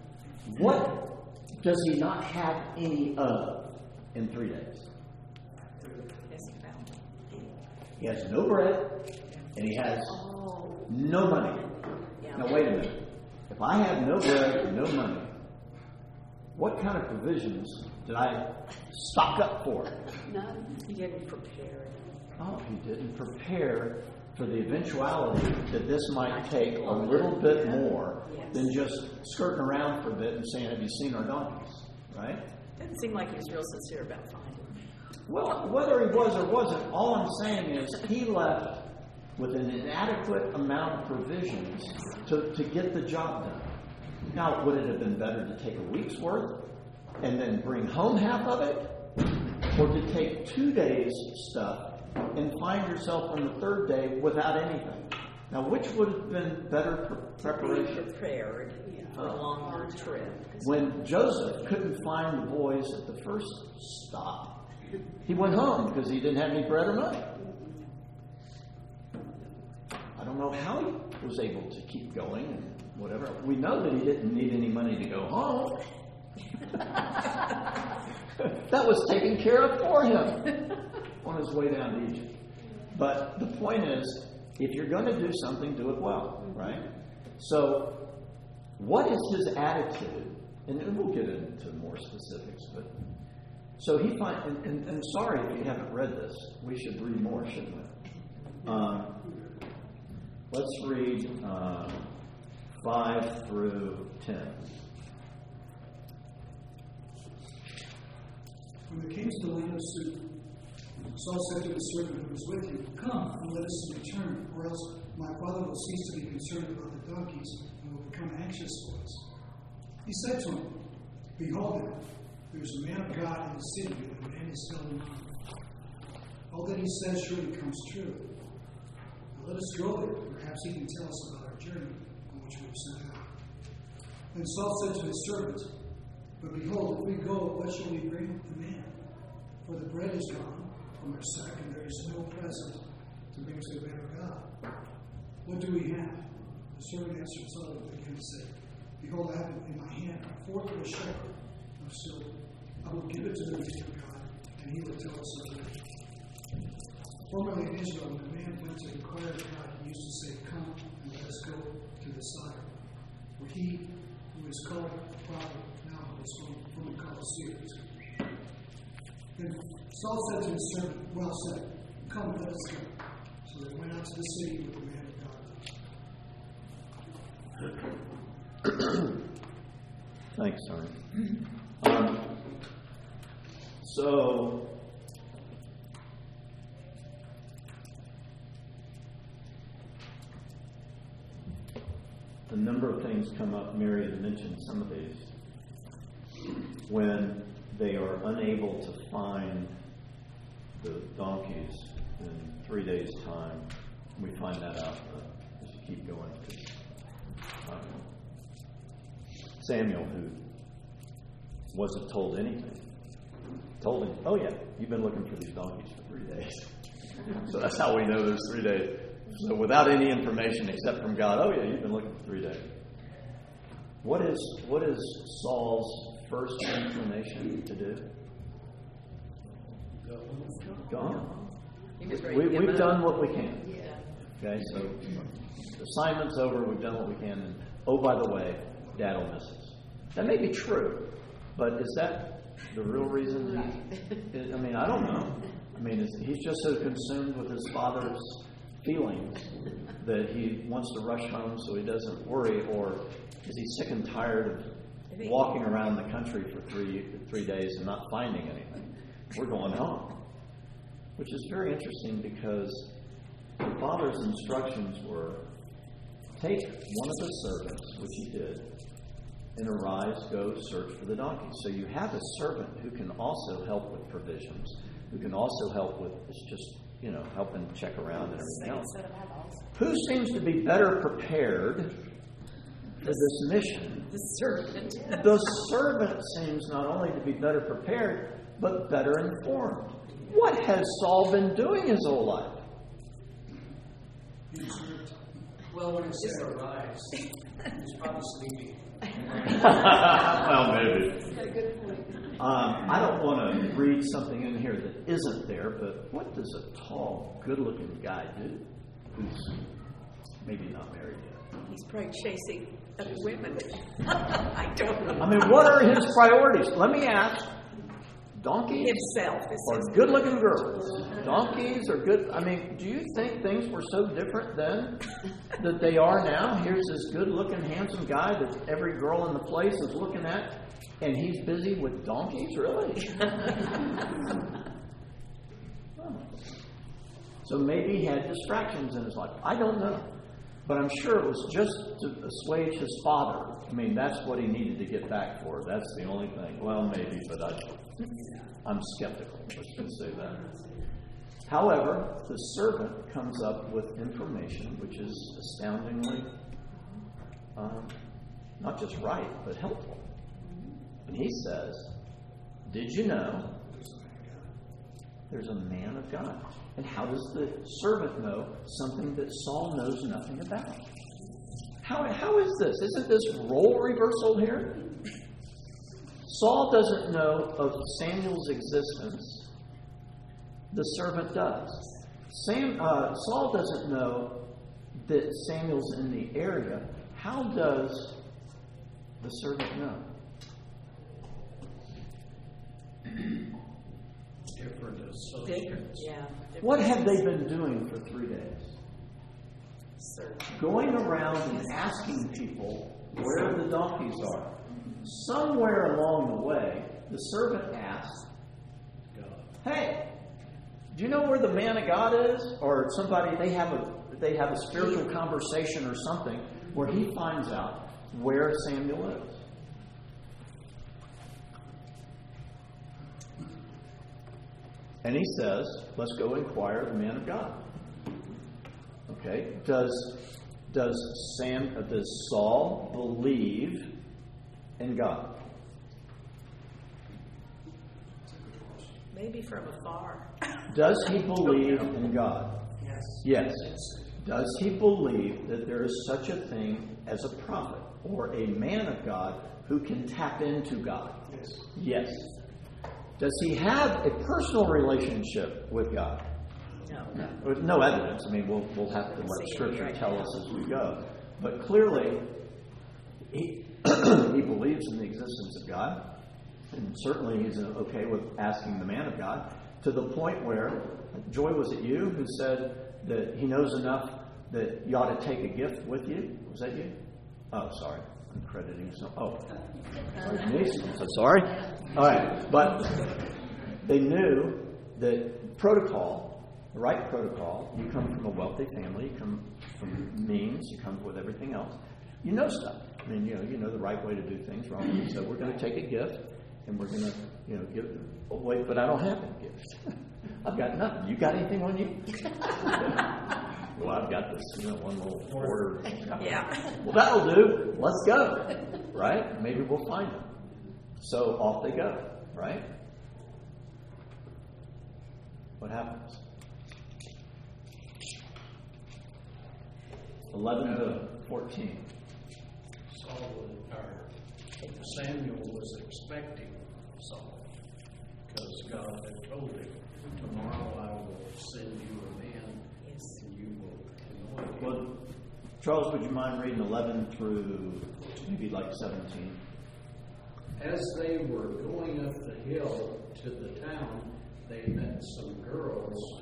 Speaker 2: What does he not have any of in 3 days?
Speaker 3: Yes, he found it.
Speaker 2: He has no bread and he has no money.
Speaker 3: Yeah.
Speaker 2: Now, wait a minute. If I have no bread and no money, what kind of provisions did I stock up for?
Speaker 5: None.
Speaker 3: He didn't prepare it.
Speaker 2: Oh, he didn't prepare for the eventuality that this might take a little bit more than just skirting around for a bit and saying, "Have you seen our donkeys?" Right?
Speaker 3: Didn't seem like he was real sincere about finding them.
Speaker 2: Well, whether he was or wasn't, all I'm saying is he left with an inadequate amount of provisions to get the job done. Now, would it have been better to take a week's worth and then bring home half of it? Or to take 2 days' stuff and find yourself on the third day without anything? Now, which would have been better
Speaker 3: Be
Speaker 2: preparation?
Speaker 3: prepared for a longer trip.
Speaker 2: When Joseph couldn't find the boys at the first stop, he went home because he didn't have any bread or money. I don't know how he was able to keep going and whatever. We know that he didn't need any money to go home. That was taken care of for him on his way down to Egypt. But the point is, if you're going to do something, do it well, right? So, what is his attitude? And we'll get into more specifics, but so he finds, and sorry if you haven't read this, we should read more, shouldn't we? Let's read 5 through 10.
Speaker 8: When they came to the land of Suf, Saul said to the servant who was with him, "Come and let us return, or else my father will cease to be concerned about the donkeys and will become anxious for us." He said to him, "Behold, there is a man of God in the city, and the man is still alive. All that he says surely comes true. Now let us go there. Perhaps he can tell us about our journey on which we were sent out." Then Saul said to his servants, "But behold, if we go, what shall we bring the man? For the bread is gone from our sack, and there is no present to bring to the man of God. What do we have?" The servant answered Saul and began to say, "Behold, I have in my hand a fourth of a shekel of silver. I will give it to the man of God, and he will tell us of it." Formerly in Israel, when a man went to inquire of God, he used to say, "Come and let us go to the Sire." For he who is called prophet now is from the called seers. Then Saul said to his servant, "Well said, come, let us go." So they went out to the city with the man of God.
Speaker 2: Thanks, Tony. So, a number of things come up. Mary had mentioned some of these. When they are unable to find the donkeys in 3 days' time, we find that out as you keep going. Samuel, who wasn't told anything, told him, "Oh yeah, you've been looking for these donkeys for 3 days." So that's how we know there's 3 days. So without any information except from God, "Oh yeah, you've been looking for 3 days." What is Saul's first inclination to do? Go on. We've done what we can. Okay, so the assignment's over. We've done what we can. And, oh, by the way, Dad will miss us. That may be true, but is that the real reason? I mean, I don't know. I mean, he's just so consumed with his father's feelings that he wants to rush home so he doesn't worry, or is he sick and tired of walking around the country for three days and not finding anything? We're going home. Which is very interesting because the father's instructions were, take one of the servants, which he did, and arise, go search for the donkey. So you have a servant who can also help with provisions, who can also help with just, helping check around and everything else. Who seems to be better prepared for this mission?
Speaker 3: The servant.
Speaker 2: The servant seems not only to be better prepared, but better informed. What has Saul been doing his whole life?
Speaker 8: Well, when it said arise, he's probably sleeping.
Speaker 2: Well, maybe.
Speaker 5: That's a good point.
Speaker 2: I don't want to read something in here that isn't there, but what does a tall, good-looking guy do who's maybe not married yet?
Speaker 3: He's probably chasing other women. I don't know.
Speaker 2: I mean, what are his priorities? Let me ask. Donkeys
Speaker 3: Himself.
Speaker 2: or good-looking girls? Donkeys are good. I mean, do you think things were so different then that they are now? Here's this good-looking, handsome guy that every girl in the place is looking at, and he's busy with donkeys? Really? So maybe he had distractions in his life. I don't know. But I'm sure it was just to assuage his father. I mean, that's what he needed to get back for. That's the only thing. Well, maybe, but I'm skeptical. Let's just say that. However, the servant comes up with information which is astoundingly not just right, but helpful. And he says, did you know there's a man of God? And how does the servant know something that Saul knows nothing about? How is this? Isn't this role reversal here? Saul doesn't know of Samuel's existence. The servant does. Saul doesn't know that Samuel's in the area. How does the servant know?
Speaker 3: Different. Yeah.
Speaker 2: What have they been doing for 3 days?
Speaker 3: Search.
Speaker 2: Going around and asking people where the donkeys are. Somewhere along the way, the servant asked, hey, do you know where the man of God is? Or somebody, they have a spiritual conversation or something where he finds out where Samuel is. And he says, let's go inquire of the man of God. Okay, does Saul believe in God?
Speaker 3: Maybe from afar.
Speaker 2: Does he believe in God?
Speaker 8: Yes.
Speaker 2: Yes. Does he believe that there is such a thing as a prophet or a man of God who can tap into God?
Speaker 8: Yes.
Speaker 2: Yes. Does he have a personal relationship with God?
Speaker 3: No.
Speaker 2: With no evidence. I mean, we'll have to let Scripture tell us as we go. But clearly, he believes in the existence of God. And certainly he's okay with asking the man of God, to the point where, Joy, was it you who said that he knows enough that you ought to take a gift with you? Was that you? Oh, sorry. I'm crediting some. Oh, sorry, I'm sorry. All right. But they knew that protocol, the right protocol, you come from a wealthy family, you come from means, you come with everything else. You know stuff. I mean, you know the right way to do things wrong. So we're going to take a gift. And we're going to, give it away, but I don't have any gifts. I've got nothing. You got anything on you? Well, I've got this, one little quarter.
Speaker 3: Yeah.
Speaker 2: Well, that'll do. Let's go. Right? Maybe we'll find them. So off they go. Right? What happens? 11 to 14.
Speaker 6: Samuel was expecting Saul, because God had told him, tomorrow I will send you a man, and you will anoint him.
Speaker 2: Well, Charles, would you mind reading 11 through maybe like 17?
Speaker 6: As they were going up the hill to the town, they met some girls.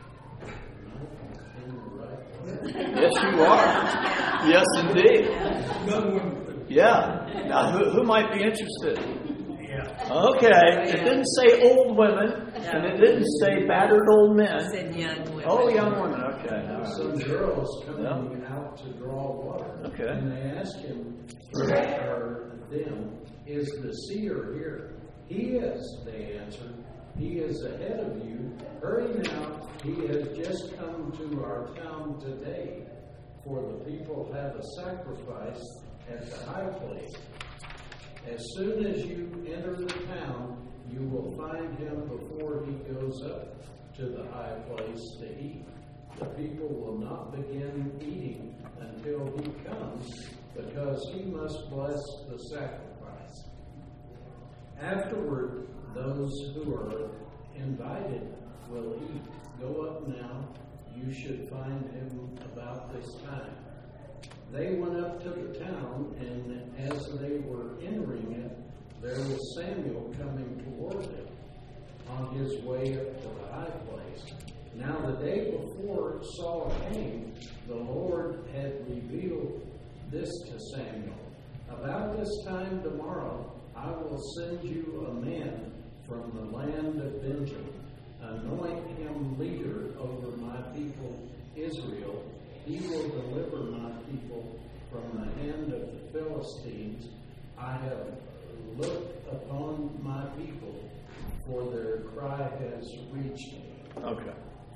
Speaker 2: Yes, you are. Yes, indeed. Yeah. Now, who might be interested?
Speaker 6: Yeah.
Speaker 2: Okay. It didn't say old women, and it didn't say battered old men.
Speaker 3: It said young women.
Speaker 2: Oh, young women. Okay. All right.
Speaker 6: Some girls coming out to draw water.
Speaker 2: Okay.
Speaker 6: And they asked him, or them, is the seer here? He is, they answered. He is ahead of you. Hurry now. He has just come to our town today, for the people have a sacrifice at the high place. As soon as you enter the town, you will find him before he goes up to the high place to eat. The people will not begin eating until he comes, because he must bless the sacrifice. Afterward, those who are invited will eat. Go up now. You should find him about this time. They went up to the town, and as they were entering it, there was Samuel coming toward them on his way up to the high place. Now the day before Saul came, the Lord had revealed this to Samuel. About this time tomorrow, I will send you a man from the land of Benjamin. Anoint him leader over my people Israel. He will deliver my people from the hand of the Philistines. I have looked upon my people, for their cry has reached me.
Speaker 2: Okay.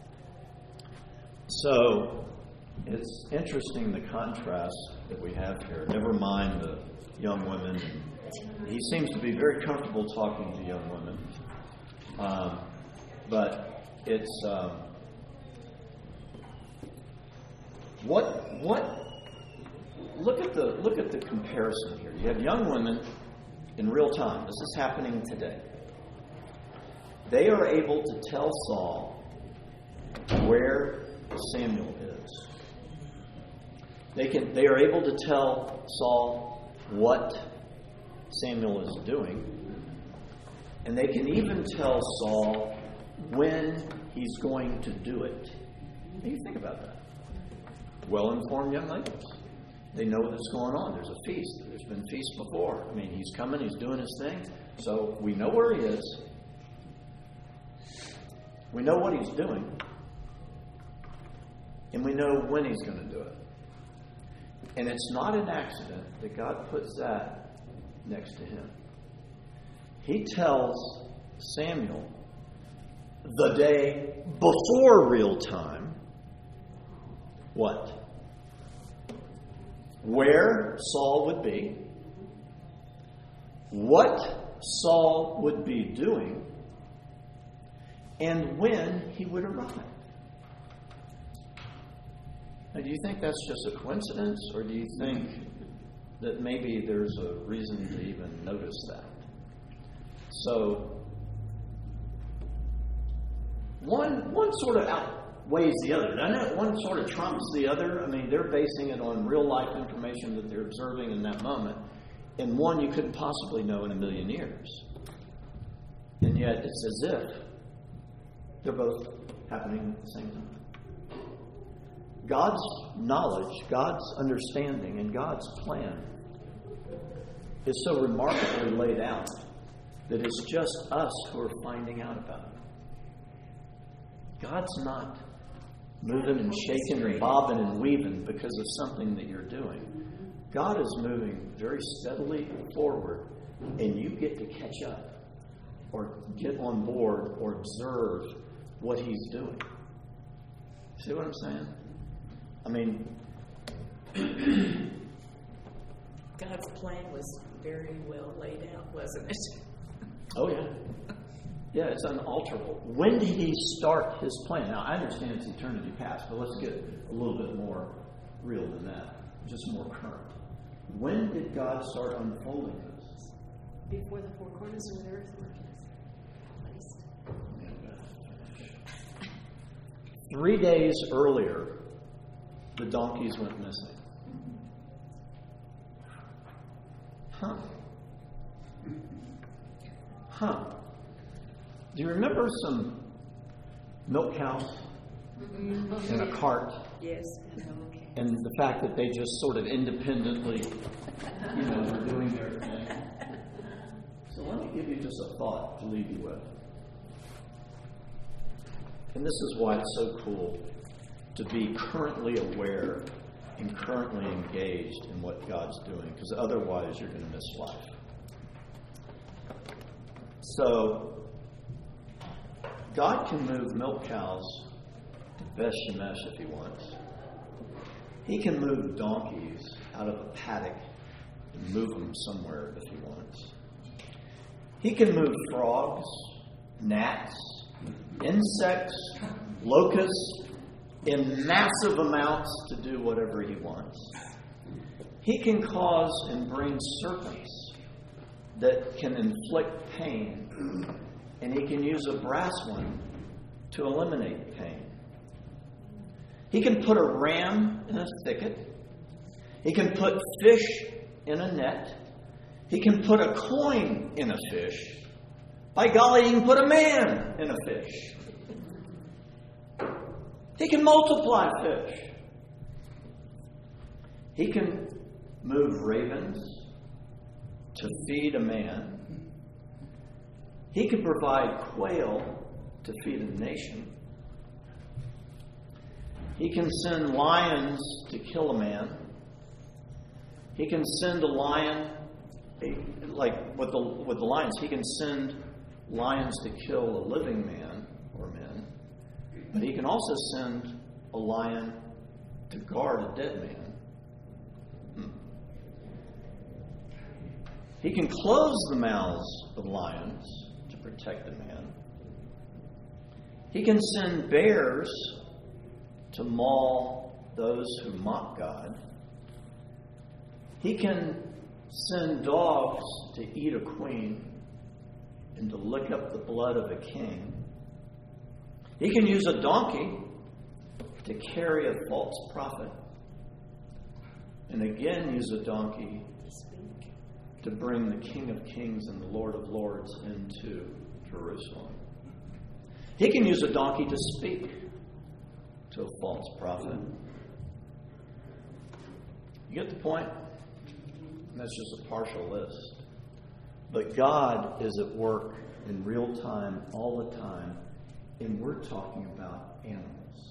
Speaker 2: So, it's interesting the contrast that we have here. Never mind the young women. He seems to be very comfortable talking to young women. But it's look at the comparison here. You have young women in real time. This is happening today. They are able to tell Saul where Samuel is. They are able to tell Saul what Samuel is doing. And they can even tell Saul when he's going to do it. What do you think about that? Well-informed young ladies. They know what's going on. There's a feast. There's been feasts before. I mean, he's coming. He's doing his thing. So we know where he is. We know what he's doing. And we know when he's going to do it. And it's not an accident that God puts that next to him. He tells Samuel the day before real time what? Where Saul would be, what Saul would be doing, and when he would arrive. Now, do you think that's just a coincidence, or do you think that maybe there's a reason to even notice that? So, one sort of outweighs the other, doesn't it? One sort of trumps the other. I mean, they're basing it on real-life information that they're observing in that moment. And one you couldn't possibly know in a million years. And yet, it's as if they're both happening at the same time. God's knowledge, God's understanding, and God's plan is so remarkably laid out that it's just us who are finding out about it. God's not moving and shaking and bobbing and weaving because of something that you're doing. God is moving very steadily forward, and you get to catch up or get on board or observe what He's doing. See what I'm saying? I mean,
Speaker 3: God's plan was very well laid out, wasn't it?
Speaker 2: Oh, yeah. Yeah, it's unalterable. When did He start His plan? Now, I understand it's eternity past, but let's get a little bit more real than that, just more current. When did God start unfolding this?
Speaker 5: Before the four corners of the earth were placed.
Speaker 2: 3 days earlier, the donkeys went missing. Do you remember some milk cows in a cart?
Speaker 3: Yes.
Speaker 2: And the fact that they just sort of independently, were doing their thing. So let me give you just a thought to leave you with. And this is why it's so cool to be currently aware and currently engaged in what God's doing, because otherwise you're going to miss life. So, God can move milk cows to Beth Shemesh if He wants. He can move donkeys out of a paddock and move them somewhere if He wants. He can move frogs, gnats, insects, locusts in massive amounts to do whatever He wants. He can cause and bring serpents that can inflict pain, and He can use a brass one to eliminate pain. He can put a ram in a thicket. He can put fish in a net. He can put a coin in a fish. By golly, He can put a man in a fish. He can multiply fish. He can move ravens to feed a man. He can provide quail to feed a nation. He can send lions to kill a man. He can send a lion, like with the lions, He can send lions to kill a living man or men. But He can also send a lion to guard a dead man. He can close the mouths of lions to protect the man. He can send bears to maul those who mock God. He can send dogs to eat a queen and to lick up the blood of a king. He can use a donkey to carry a false prophet. And again use a donkey to bring the King of Kings and the Lord of Lords into Jerusalem. He can use a donkey to speak to a false prophet. You get the point? And that's just a partial list. But God is at work in real time, all the time, and we're talking about animals.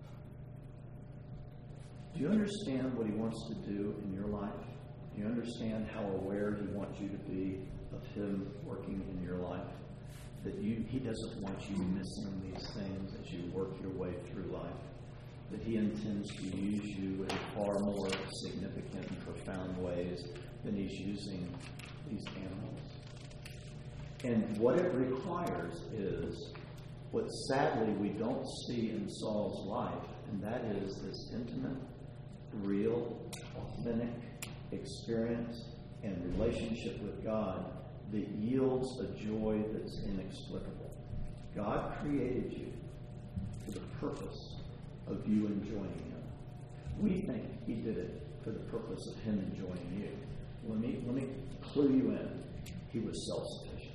Speaker 2: Do you understand what He wants to do in your life? Do you understand how aware He wants you to be of Him working in your life? That He doesn't want you missing these things as you work your way through life. That He intends to use you in far more significant and profound ways than He's using these animals. And what it requires is what sadly we don't see in Saul's life, and that is this intimate, real, authentic experience and relationship with God that yields a joy that's inexplicable. God created you for the purpose of you enjoying Him. We think He did it for the purpose of Him enjoying you. Let me clue you in. He was self-sufficient.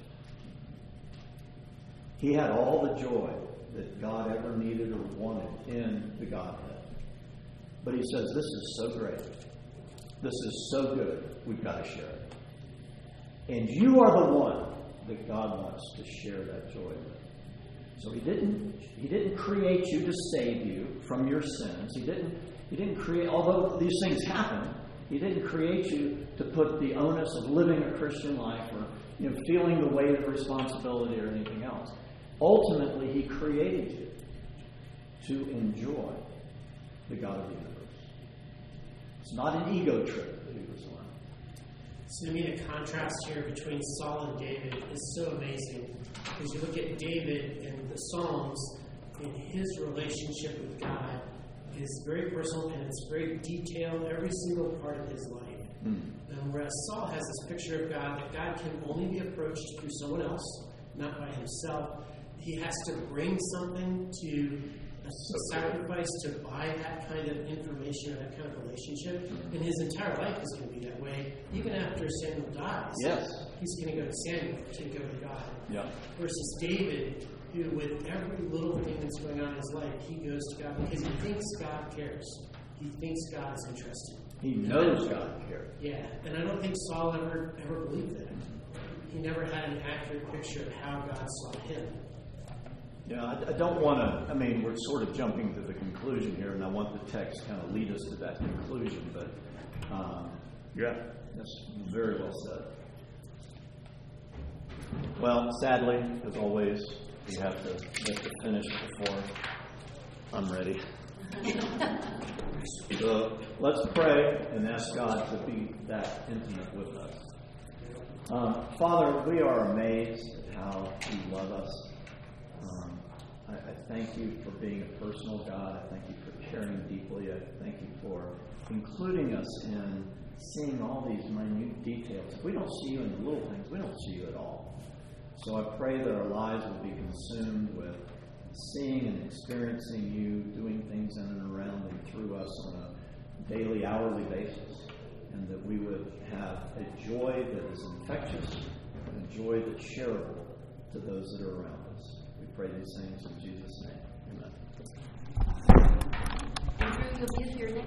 Speaker 2: He had all the joy that God ever needed or wanted in the Godhead. But He says, this is so great. This is so good. We've got to share it. And you are the one that God wants to share that joy with. So He didn't create you to save you from your sins. He didn't create, although these things happen, He didn't create you to put the onus of living a Christian life or feeling the weight of responsibility or anything else. Ultimately, He created you to enjoy the God of the universe. It's not an ego trip that He was on.
Speaker 4: So to me, the contrast here between Saul and David is so amazing. Because you look at David in the Psalms, and his relationship with God is very personal and it's very detailed, every single part of his life. Whereas Saul has this picture of God, that God can only be approached through someone else, not by himself. He has to bring something to a sacrifice to buy that kind of information or that kind of relationship. And his entire life is going to be that way. Even after Samuel dies,
Speaker 2: Yes.
Speaker 4: he's going to go to Samuel to go to God.
Speaker 2: Yeah.
Speaker 4: Versus David, who with every little thing that's going on in his life, he goes to God because he thinks God cares. He thinks God is interested.
Speaker 2: He knows God cares.
Speaker 4: Yeah, and I don't think Saul ever believed that. He never had an accurate picture of how God saw him.
Speaker 2: Yeah, I don't want to, I mean, we're sort of jumping to the conclusion here, and I want the text to kind of lead us to that conclusion, but yeah, that's very well said. Well, sadly, as always, we have to finish before I'm ready. So let's pray and ask God to be that intimate with us. Father, we are amazed at how you love us. I thank you for being a personal God. I thank you for caring deeply. I thank you for including us in seeing all these minute details. If we don't see you in the little things, we don't see you at all. So I pray that our lives will be consumed with seeing and experiencing you, doing things in and around and through us on a daily, hourly basis, and that we would have a joy that is infectious, and a joy that's shareable to those that are around us. We pray these things in Jesus' name. Amen.
Speaker 5: Andrew, you'll be here next